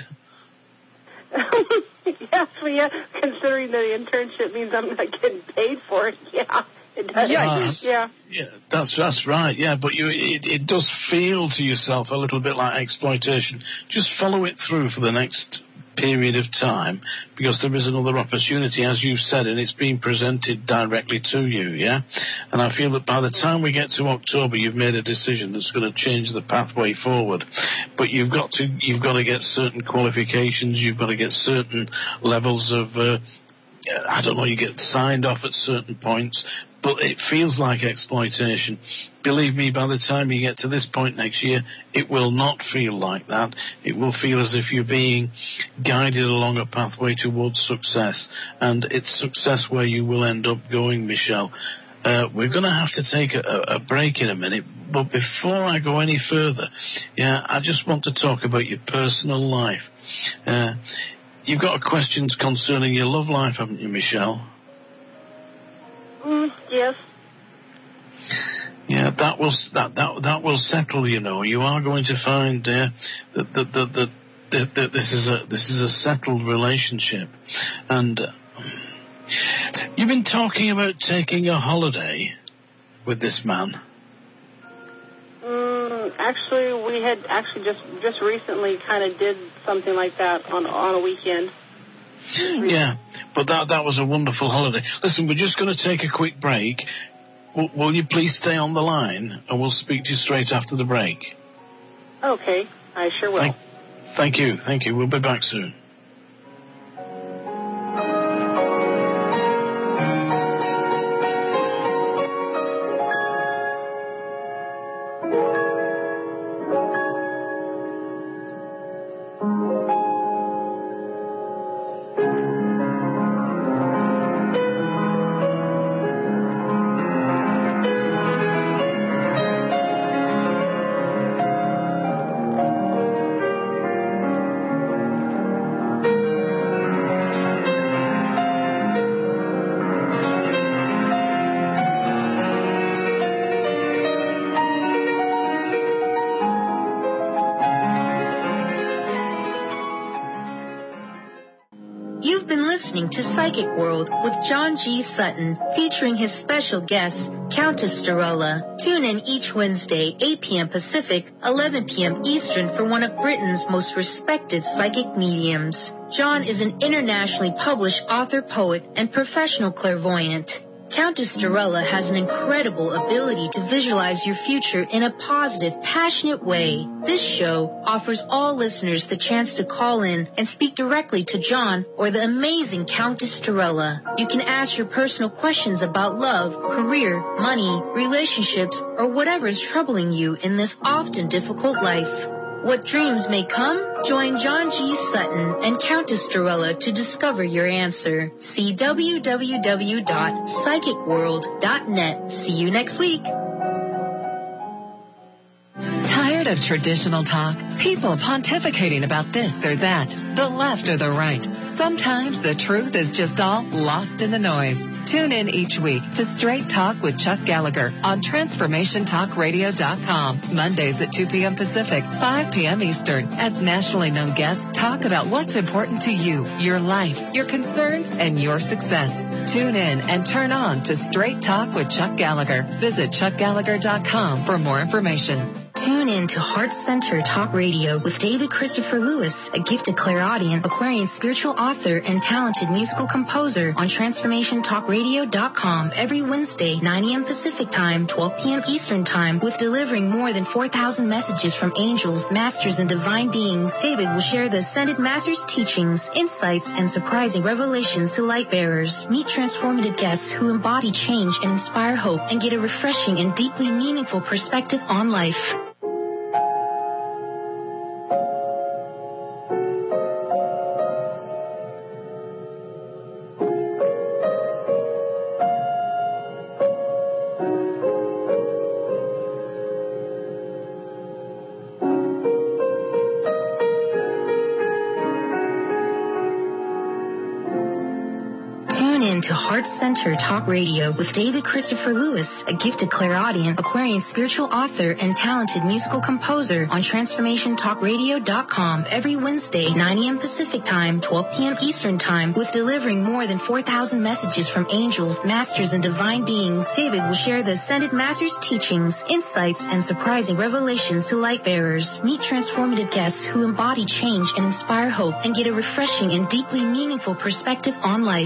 [SPEAKER 11] Yes, well, yeah, considering that the internship means I'm not getting paid for it, yeah, it does.
[SPEAKER 2] Yes.
[SPEAKER 11] Yeah.
[SPEAKER 2] Yeah, that's that's right. Yeah, but you, it, it does feel to yourself a little bit like exploitation. Just follow it through for the next period of time, because there is another opportunity, as you've said, and it's being presented directly to you. Yeah, and I feel that by the time we get to October, you've made a decision that's going to change the pathway forward. But you've got to you've got to get certain qualifications. You've got to get certain levels of. Uh, I don't know, you get signed off at certain points, but it feels like exploitation. Believe me, by the time you get to this point next year, it will not feel like that. It will feel as if you're being guided along a pathway towards success, and it's success where you will end up going, Michelle. Uh, we're going to have to take a, a break in a minute, but before I go any further, yeah, I just want to talk about your personal life. Uh, You've got questions concerning your love life, haven't you, Michelle?
[SPEAKER 11] Mm, yes.
[SPEAKER 2] Yeah, that will that that that will settle. You know, you are going to find uh, that that that, that, that, that this is a this is a settled relationship, and uh, you've been talking about taking a holiday with this man.
[SPEAKER 11] Mm, actually, we had actually just just recently kind of did something like that on on a weekend.
[SPEAKER 2] Yeah, but that that was a wonderful holiday. Listen, we're just going to take a quick break. W- will you please stay on the line, and we'll speak to you straight after the break.
[SPEAKER 11] Okay, I sure will.
[SPEAKER 2] Thank, thank you, thank you. We'll be back soon.
[SPEAKER 1] listening to Psychic World with John G. Sutton, featuring his special guest, Countess Starella. Tune in each Wednesday, eight p.m. Pacific, eleven p.m. Eastern, for one of Britain's most respected psychic mediums. John is an internationally published author, poet, and professional clairvoyant. Countess Starella has an incredible ability to visualize your future in a positive, passionate way. This show offers all listeners the chance to call in and speak directly to John or the amazing Countess Starella. You can ask your personal questions about love, career, money, relationships, or whatever is troubling you in this often difficult life. What dreams may come? Join John G. Sutton and Countess Starella to discover your answer. See w w w dot psychic world dot net. See you next week.
[SPEAKER 12] Tired of traditional talk? People pontificating about this or that, the left or the right. Sometimes the truth is just all lost in the noise. Tune in each week to Straight Talk with Chuck Gallagher on transformation talk radio dot com, Mondays at two p.m. Pacific, five p.m. Eastern, as nationally known guests talk about what's important to you, your life, your concerns, and your success. Tune in and turn on to Straight Talk with Chuck Gallagher. Visit chuck gallagher dot com for more information.
[SPEAKER 1] Tune in to Heart Center Talk Radio with David Christopher Lewis, a gifted clairaudient, Aquarian spiritual author, and talented musical composer on transformation talk radio dot com every Wednesday, nine a.m. Pacific Time, twelve p.m. Eastern Time, with delivering more than four thousand messages from angels, masters, and divine beings. David will share the Ascended Masters' teachings, insights, and surprising revelations to light bearers. Meet transformative guests who embody change and inspire hope and get a refreshing and deeply meaningful perspective on life. To Heart Center Talk Radio with David Christopher Lewis, a gifted clairaudient, Aquarian spiritual author, and talented musical composer on transformation talk radio dot com every Wednesday, nine a.m. Pacific Time, twelve p.m. Eastern Time, with delivering more than four thousand messages from angels, masters, and divine beings. David will share the Ascended Masters' teachings, insights, and surprising revelations to light bearers. Meet transformative guests who embody change and inspire hope and get a refreshing and deeply meaningful perspective on life.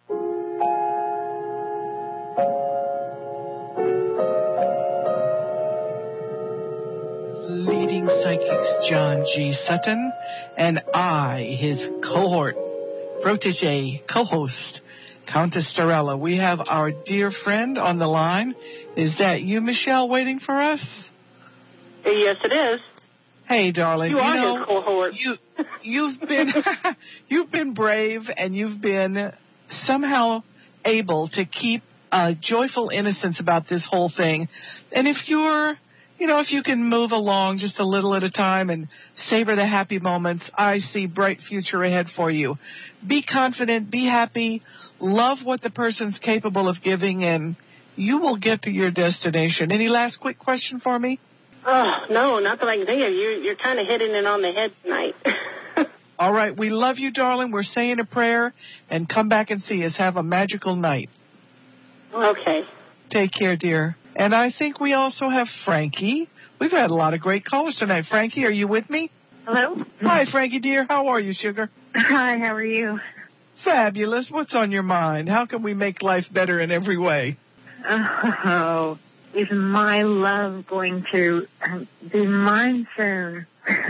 [SPEAKER 3] John G. Sutton, and I, his cohort, protege, co-host, Countess Starella. We have our dear friend on the line. Is that you, Michelle, waiting for us?
[SPEAKER 11] Yes, it is.
[SPEAKER 3] Hey, darling.
[SPEAKER 11] You,
[SPEAKER 3] you
[SPEAKER 11] are
[SPEAKER 3] know,
[SPEAKER 11] his cohort.
[SPEAKER 3] You, you've been, you've been brave, and you've been somehow able to keep a joyful innocence about this whole thing. And if you're You know, if you can move along just a little at a time and savor the happy moments, I see bright future ahead for you. Be confident, be happy, love what the person's capable of giving, and you will get to your destination. Any last quick question for me?
[SPEAKER 11] Oh, no, not that I can think of. You're, you're kind of hitting it on the head tonight.
[SPEAKER 3] All right, we love you, darling. We're saying a prayer, and come back and see us. Have a magical night.
[SPEAKER 11] Okay.
[SPEAKER 3] Take care, dear. And I think we also have Frankie. We've had a lot of great callers tonight. Frankie, are you with me?
[SPEAKER 13] Hello?
[SPEAKER 3] Hi, Frankie, dear. How are you, sugar?
[SPEAKER 13] Hi, how are you?
[SPEAKER 3] Fabulous. What's on your mind? How can we make life better in every way?
[SPEAKER 13] Oh, is my love going to um, be mine soon?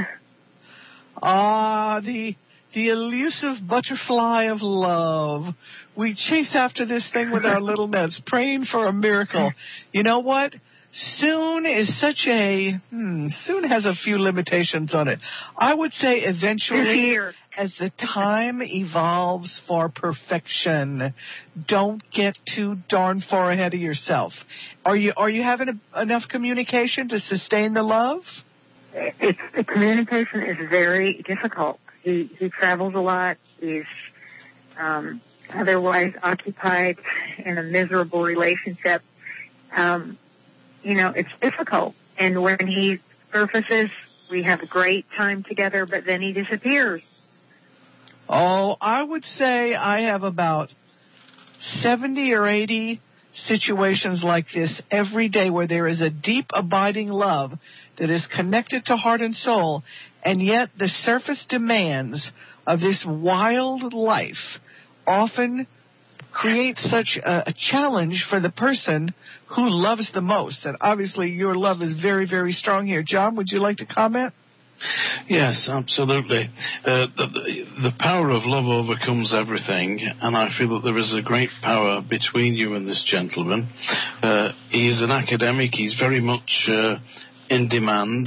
[SPEAKER 3] Ah, the the elusive butterfly of love. We chase after this thing with our little nets, praying for a miracle. You know what? Soon is such a, hmm, soon has a few limitations on it. I would say eventually, as the time evolves for perfection, don't get too darn far ahead of yourself. Are you, are you having a, enough communication to sustain the love?
[SPEAKER 13] It's, the communication is very difficult. He, he travels a lot. He's, um, otherwise occupied in a miserable relationship. Um, you know, it's difficult. And when he surfaces, we have a great time together, but then he disappears.
[SPEAKER 3] Oh, I would say I have about seventy or eighty situations like this every day where there is a deep, abiding love that is connected to heart and soul, and yet the surface demands of this wild life often create such a, a challenge for the person who loves the most. And obviously your love is very, very strong here. John, would you like to comment?
[SPEAKER 2] Yes, absolutely. Uh, the, the power of love overcomes everything, and I feel that there is a great power between you and this gentleman. Uh, he is an academic. He's very much uh, in demand.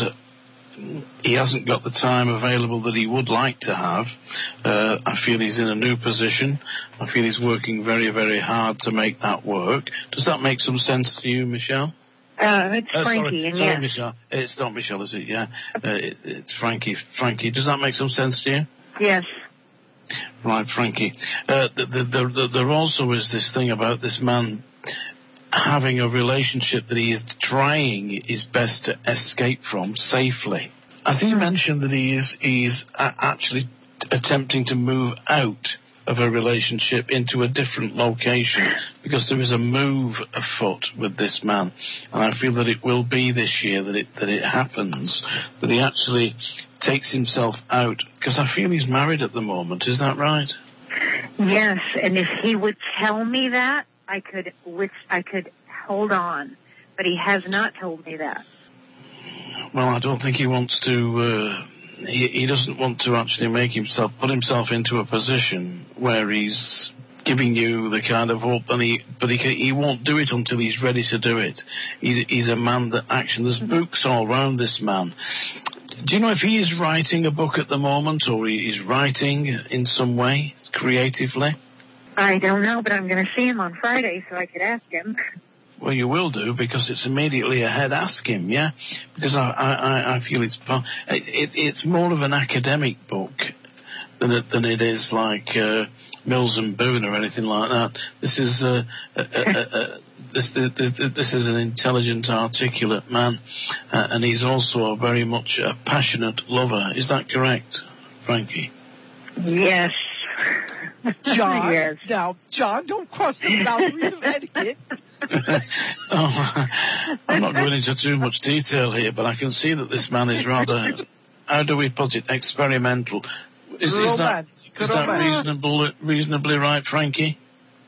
[SPEAKER 2] He hasn't got the time available that he would like to have. Uh, I feel he's in a new position. I feel he's working very, very hard to make that work. Does that make some sense to you, Michelle?
[SPEAKER 13] Uh, it's
[SPEAKER 2] uh,
[SPEAKER 13] Frankie,
[SPEAKER 2] sorry,
[SPEAKER 13] and
[SPEAKER 2] sorry,
[SPEAKER 13] yes.
[SPEAKER 2] Michelle. It's not Michelle, is it? Yeah, uh, it, it's Frankie. Frankie, does that make some sense to you?
[SPEAKER 13] Yes.
[SPEAKER 2] Right, Frankie. Uh, the, the, the, there also is this thing about this man having a relationship that he is trying his best to escape from safely. I think you mentioned that he is he's actually attempting to move out of a relationship into a different location, because there is a move afoot with this man, and I feel that it will be this year that it that it happens, that he actually takes himself out, because I feel he's married at the moment. Is that right?
[SPEAKER 13] Yes, and if he would tell me that, I could which I could hold on, but he has not told me that.
[SPEAKER 2] Well, I don't think he wants to. Uh, he, he doesn't want to actually make himself put himself into a position where he's giving you the kind of hope, and he, but he he won't do it until he's ready to do it. He's he's a man that action. There's mm-hmm. books all around this man. Do you know if he is writing a book at the moment, or he is writing in some way creatively?
[SPEAKER 13] I don't know, but I'm going to see him on Friday, so I could ask him.
[SPEAKER 2] Well, you will do, because it's immediately ahead. Ask him, yeah? Because I, I, I feel it's it, it's more of an academic book than it, than it is like uh, Mills and Boone or anything like that. This is uh, a, a, a, this, this this is an intelligent, articulate man, uh, and he's also a very much a passionate lover. Is that correct, Frankie?
[SPEAKER 13] Yes.
[SPEAKER 3] John,
[SPEAKER 13] yes.
[SPEAKER 3] Now, John, don't cross the boundaries of etiquette.
[SPEAKER 2] oh, I'm not going into too much detail here, but I can see that this man is rather, how do we put it, experimental. Is, is that, is that reasonable, reasonably right, Frankie?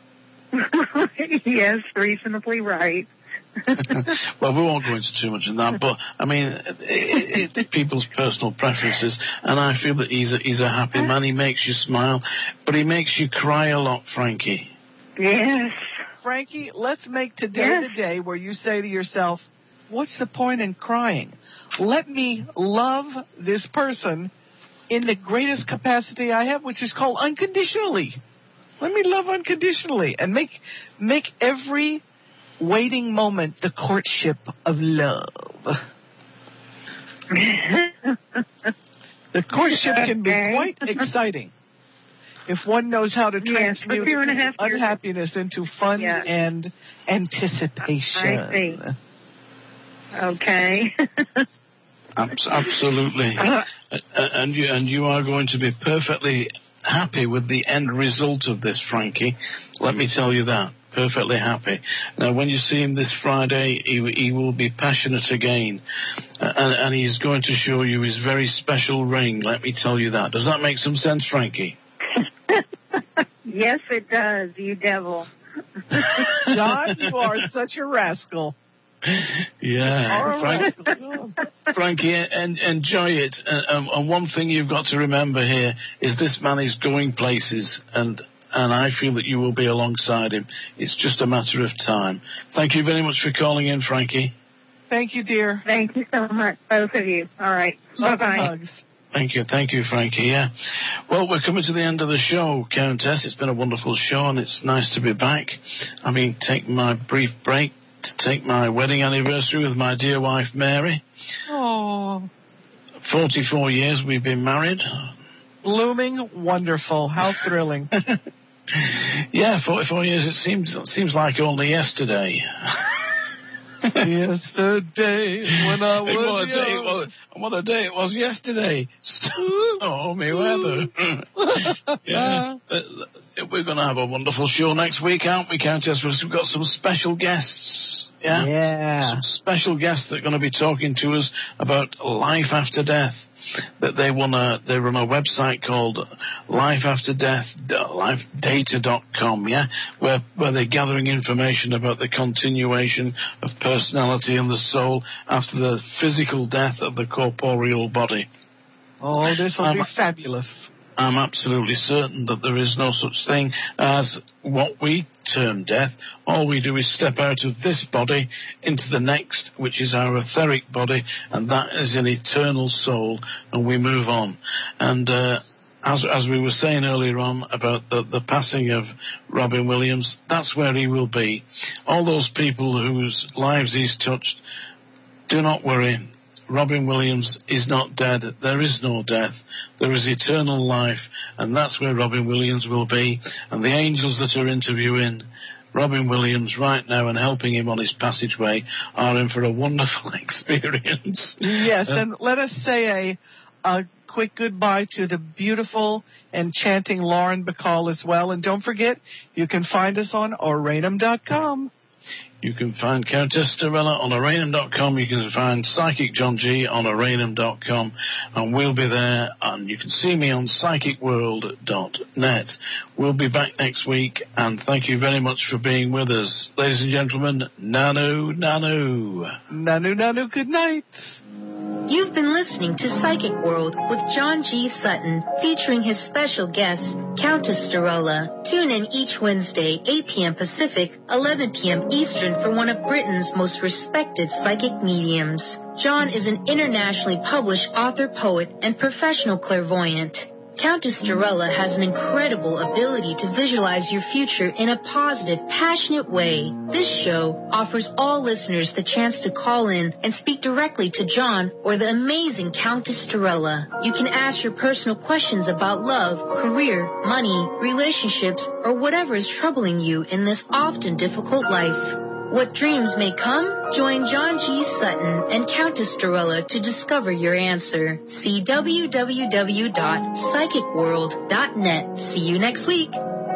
[SPEAKER 13] Yes, reasonably right.
[SPEAKER 2] Well, we won't go into too much of that, but I mean, it, it, it's people's personal preferences, and I feel that he's a, he's a happy man. He makes you smile, but he makes you cry a lot, Frankie.
[SPEAKER 13] Yes.
[SPEAKER 3] Frankie, let's make today
[SPEAKER 13] yes.
[SPEAKER 3] the day where you say to yourself, what's the point in crying? Let me love this person in the greatest capacity I have, which is called unconditionally. Let me love unconditionally, and make make every waiting moment the courtship of love. The courtship can be quite exciting if one knows how to transmute
[SPEAKER 13] yes,
[SPEAKER 3] unhappiness into fun
[SPEAKER 13] yes.
[SPEAKER 3] and anticipation.
[SPEAKER 13] I see. Okay.
[SPEAKER 2] Absolutely. Uh, and you and you are going to be perfectly happy with the end result of this, Frankie. Let me tell you that. Perfectly happy. Now, when you see him this Friday, he, he will be passionate again. Uh, and, and he's going to show you his very special ring. Let me tell you that. Does that make some sense, Frankie?
[SPEAKER 13] Yes, it does, you devil.
[SPEAKER 3] John, you are such a rascal.
[SPEAKER 2] Yeah, Frank, Frankie, and enjoy it. And, and one thing you've got to remember here is this man is going places, and and I feel that you will be alongside him. It's just a matter of time. Thank you very much for calling in, Frankie.
[SPEAKER 3] Thank you, dear.
[SPEAKER 13] Thank you so much, both of you. All right, bye bye.
[SPEAKER 2] Thank you, thank you, Frankie. Yeah. Well, we're coming to the end of the show, Countess. It's been a wonderful show, and it's nice to be back. I mean, take my brief break to take my wedding anniversary with my dear wife, Mary.
[SPEAKER 3] Oh.
[SPEAKER 2] forty-four years we've been married.
[SPEAKER 3] Blooming wonderful. How thrilling.
[SPEAKER 2] Yeah, forty-four years. It seems it seems like only yesterday.
[SPEAKER 3] Yesterday, when I was
[SPEAKER 2] what, a day it
[SPEAKER 3] young.
[SPEAKER 2] was, what a day it was yesterday. Stormy weather. Yeah. Uh, We're going to have a wonderful show next week, aren't we, Countess? We've got some special guests. Yeah.
[SPEAKER 3] Yeah.
[SPEAKER 2] Some special guests that are going to be talking to us about life after death. That they run a they run a website called Life After Death, life data dot com, yeah, where where they're gathering information about the continuation of personality and the soul after the physical death of the corporeal body.
[SPEAKER 3] Oh, this will be
[SPEAKER 2] Um,
[SPEAKER 3] fabulous.
[SPEAKER 2] I'm absolutely certain that there is no such thing as what we term death. All we do is step out of this body into the next, which is our etheric body, and that is an eternal soul, and we move on. And uh, as as we were saying earlier on about the, the passing of Robin Williams, that's where he will be. All those people whose lives he's touched, do not worry. Robin Williams is not dead. There is no death. There is eternal life, and that's where Robin Williams will be. And the angels that are interviewing Robin Williams right now and helping him on his passageway are in for a wonderful experience.
[SPEAKER 3] Yes,
[SPEAKER 2] Uh,
[SPEAKER 3] and let us say a, a quick goodbye to the beautiful, enchanting Lauren Bacall as well. And don't forget, you can find us on Oranum dot com.
[SPEAKER 2] You can find Countess Starella on Oranum dot com. You can find Psychic John G on Oranum dot com. And we'll be there. And you can see me on Psychic World dot net. We'll be back next week. And thank you very much for being with us. Ladies and gentlemen, Nanu, Nanu.
[SPEAKER 3] Nanu, Nanu, good night.
[SPEAKER 1] You've been listening to Psychic World with John G. Sutton, featuring his special guest, Countess Starella. Tune in each Wednesday, eight p.m. Pacific, eleven p.m. Eastern, for one of Britain's most respected psychic mediums. John is an internationally published author, poet, and professional clairvoyant. Countess Starella has an incredible ability to visualize your future in a positive, passionate way. This show offers all listeners the chance to call in and speak directly to John or the amazing Countess Starella. You can ask your personal questions about love, career, money, relationships, or whatever is troubling you in this often difficult life. What dreams may come? Join John G. Sutton and Countess Starella to discover your answer. See w w w dot psychic world dot net. See you next week.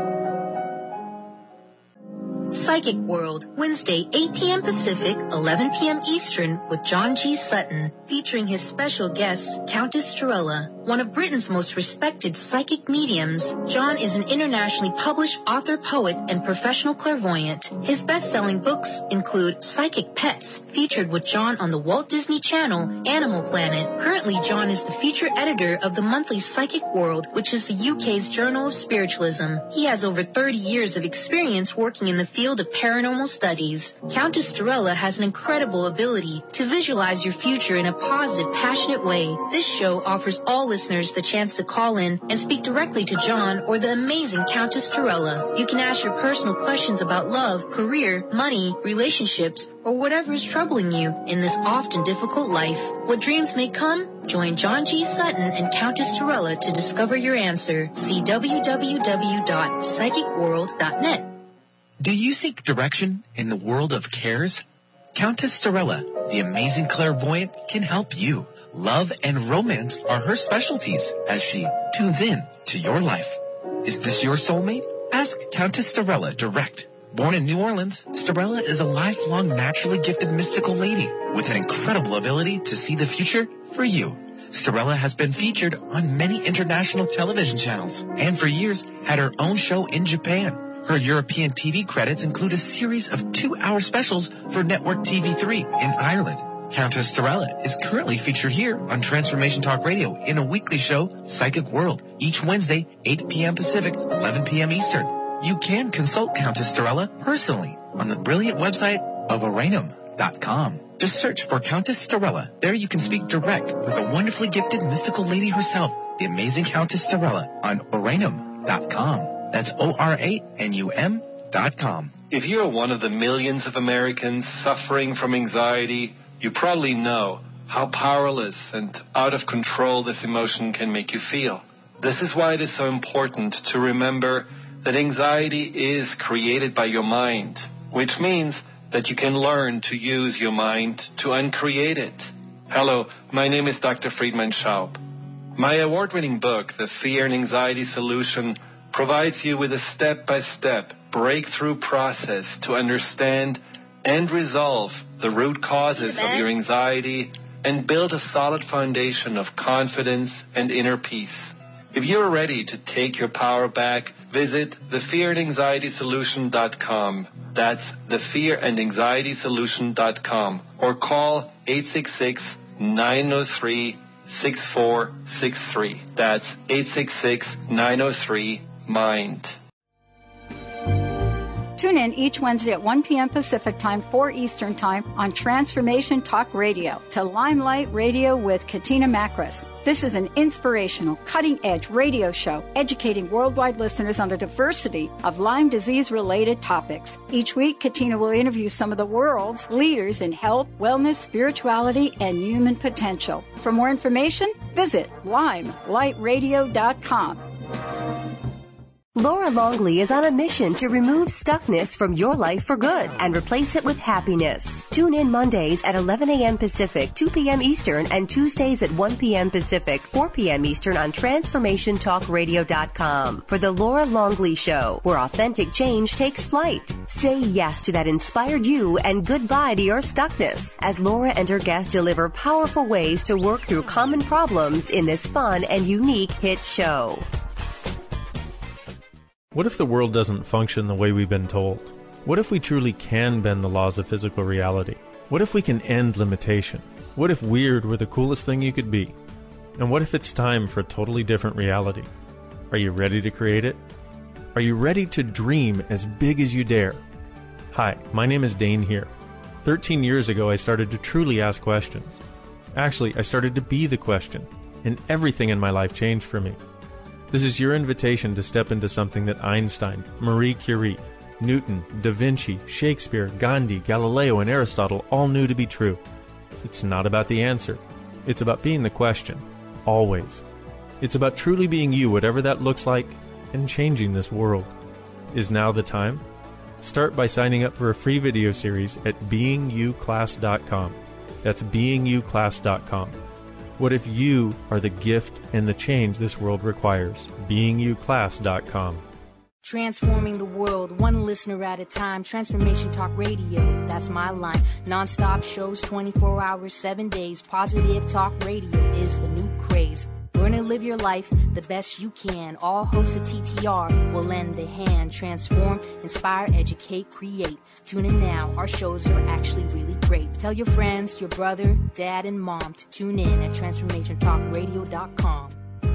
[SPEAKER 1] Psychic World, Wednesday, eight p.m. Pacific, eleven p.m. Eastern, with John G. Sutton, featuring his special guest, Countess Starella. One of Britain's most respected psychic mediums, John is an internationally published author, poet, and professional clairvoyant. His best-selling books include Psychic Pets, featured with John on the Walt Disney Channel, Animal Planet. Currently, John is the feature editor of the monthly Psychic World, which is the U K's Journal of Spiritualism. He has over thirty years of experience working in the field of paranormal studies. Countess Starella has an incredible ability to visualize your future in a positive, passionate way. This show offers all listeners the chance to call in and speak directly to John or the amazing Countess Starella. You can ask your personal questions about love, career, money, relationships, or whatever is troubling you in this often difficult life. What dreams may come? Join John G. Sutton and Countess Starella to discover your answer. See w w w dot psychic world dot net.
[SPEAKER 7] Do you seek direction in the world of cares? Countess Starella, the amazing clairvoyant, can help you. Love and romance are her specialties as she tunes in to your life. Is this your soulmate? Ask Countess Starella direct. Born in New Orleans, Starella is a lifelong naturally gifted mystical lady with an incredible ability to see the future for you. Starella has been featured on many international television channels and for years had her own show in Japan. Her European T V credits include a series of two-hour specials for Network T V three in Ireland. Countess Starella is currently featured here on Transformation Talk Radio in a weekly show, Psychic World, each Wednesday, eight p.m. Pacific, eleven p.m. Eastern. You can consult Countess Starella personally on the brilliant website of Oranum dot com. Just search for Countess Starella. There you can speak direct with the wonderfully gifted mystical lady herself, the amazing Countess Starella, on Oranum dot com. That's O R A N U M dot com.
[SPEAKER 10] If you're one of the millions of Americans suffering from anxiety, you probably know how powerless and out of control this emotion can make you feel. This is why it is so important to remember that anxiety is created by your mind, which means that you can learn to use your mind to uncreate it. Hello, my name is Doctor Friedman Schaub. My award-winning book, The Fear and Anxiety Solution, provides you with a step-by-step breakthrough process to understand and resolve the root causes of your anxiety and build a solid foundation of confidence and inner peace. If you're ready to take your power back, visit the fear and anxiety solution dot com. That's the fear and anxiety solution dot com or call eight six six, nine zero three, six four six three. That's eight six six, nine zero three, MIND.
[SPEAKER 6] Tune in each Wednesday at one p.m. Pacific Time, four Eastern Time on Transformation Talk Radio to Limelight Radio with Katina Makris. This is an inspirational, cutting-edge radio show educating worldwide listeners on a diversity of Lyme disease-related topics. Each week, Katina will interview some of the world's leaders in health, wellness, spirituality, and human potential. For more information, visit limelight radio dot com.
[SPEAKER 14] Laura Longley is on a mission to remove stuckness from your life for good and replace it with happiness. Tune in Mondays at eleven a.m. Pacific, two p.m. Eastern, and Tuesdays at one p.m. Pacific, four p.m. Eastern on transformation talk radio dot com for The Laura Longley Show, where authentic change takes flight. Say yes to that inspired you and goodbye to your stuckness as Laura and her guests deliver powerful ways to work through common problems in this fun and unique hit show.
[SPEAKER 15] What if the world doesn't function the way we've been told? What if we truly can bend the laws of physical reality? What if we can end limitation? What if weird were the coolest thing you could be? And what if it's time for a totally different reality? Are you ready to create it? Are you ready to dream as big as you dare? Hi, my name is Dane here. Thirteen years ago, I started to truly ask questions. Actually, I started to be the question, and everything in my life changed for me. This is your invitation to step into something that Einstein, Marie Curie, Newton, Da Vinci, Shakespeare, Gandhi, Galileo, and Aristotle all knew to be true. It's not about the answer. It's about being the question. Always. It's about truly being you, whatever that looks like, and changing this world. Is now the time? Start by signing up for a free video series at being you class dot com. That's being you class dot com. What if you are the gift and the change this world requires? being you class dot com.
[SPEAKER 16] Transforming the world, one listener at a time. Transformation Talk Radio, that's my line. Non-stop shows, twenty-four hours, seven days. Positive Talk Radio is the new craze. Learn to live your life the best you can. All hosts of T T R will lend a hand. Transform, inspire, educate, create. Tune in now. Our shows are actually really great. Tell your friends, your brother, dad, and mom to tune in at transformation talk radio dot com.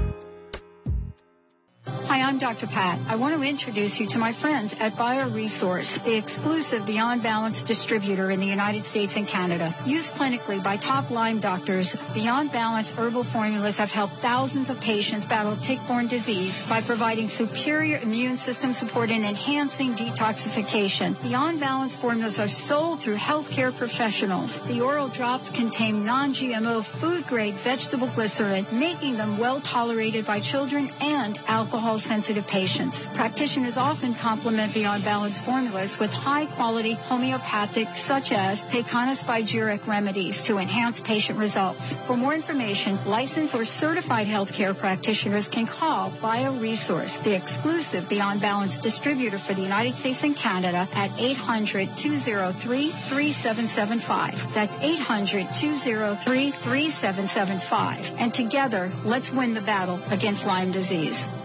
[SPEAKER 6] Hi, I'm Doctor Pat. I want to introduce you to my friends at BioResource, the exclusive Beyond Balance distributor in the United States and Canada. Used clinically by top Lyme doctors, Beyond Balance herbal formulas have helped thousands of patients battle tick-borne disease by providing superior immune system support and enhancing detoxification. Beyond Balance formulas are sold through healthcare professionals. The oral drops contain non-G M O food-grade vegetable glycerin, making them well-tolerated by children and alcohol-sensitive patients. Practitioners often complement Beyond Balance formulas with high-quality homeopathic, such as Pecana-Spigeric remedies to enhance patient results. For more information, licensed or certified healthcare practitioners can call BioResource, the exclusive Beyond Balance distributor for the United States and Canada, at eight hundred, two oh three, three seven seven five. That's eight hundred, two oh three, three seven seven five. And together, let's win the battle against Lyme disease.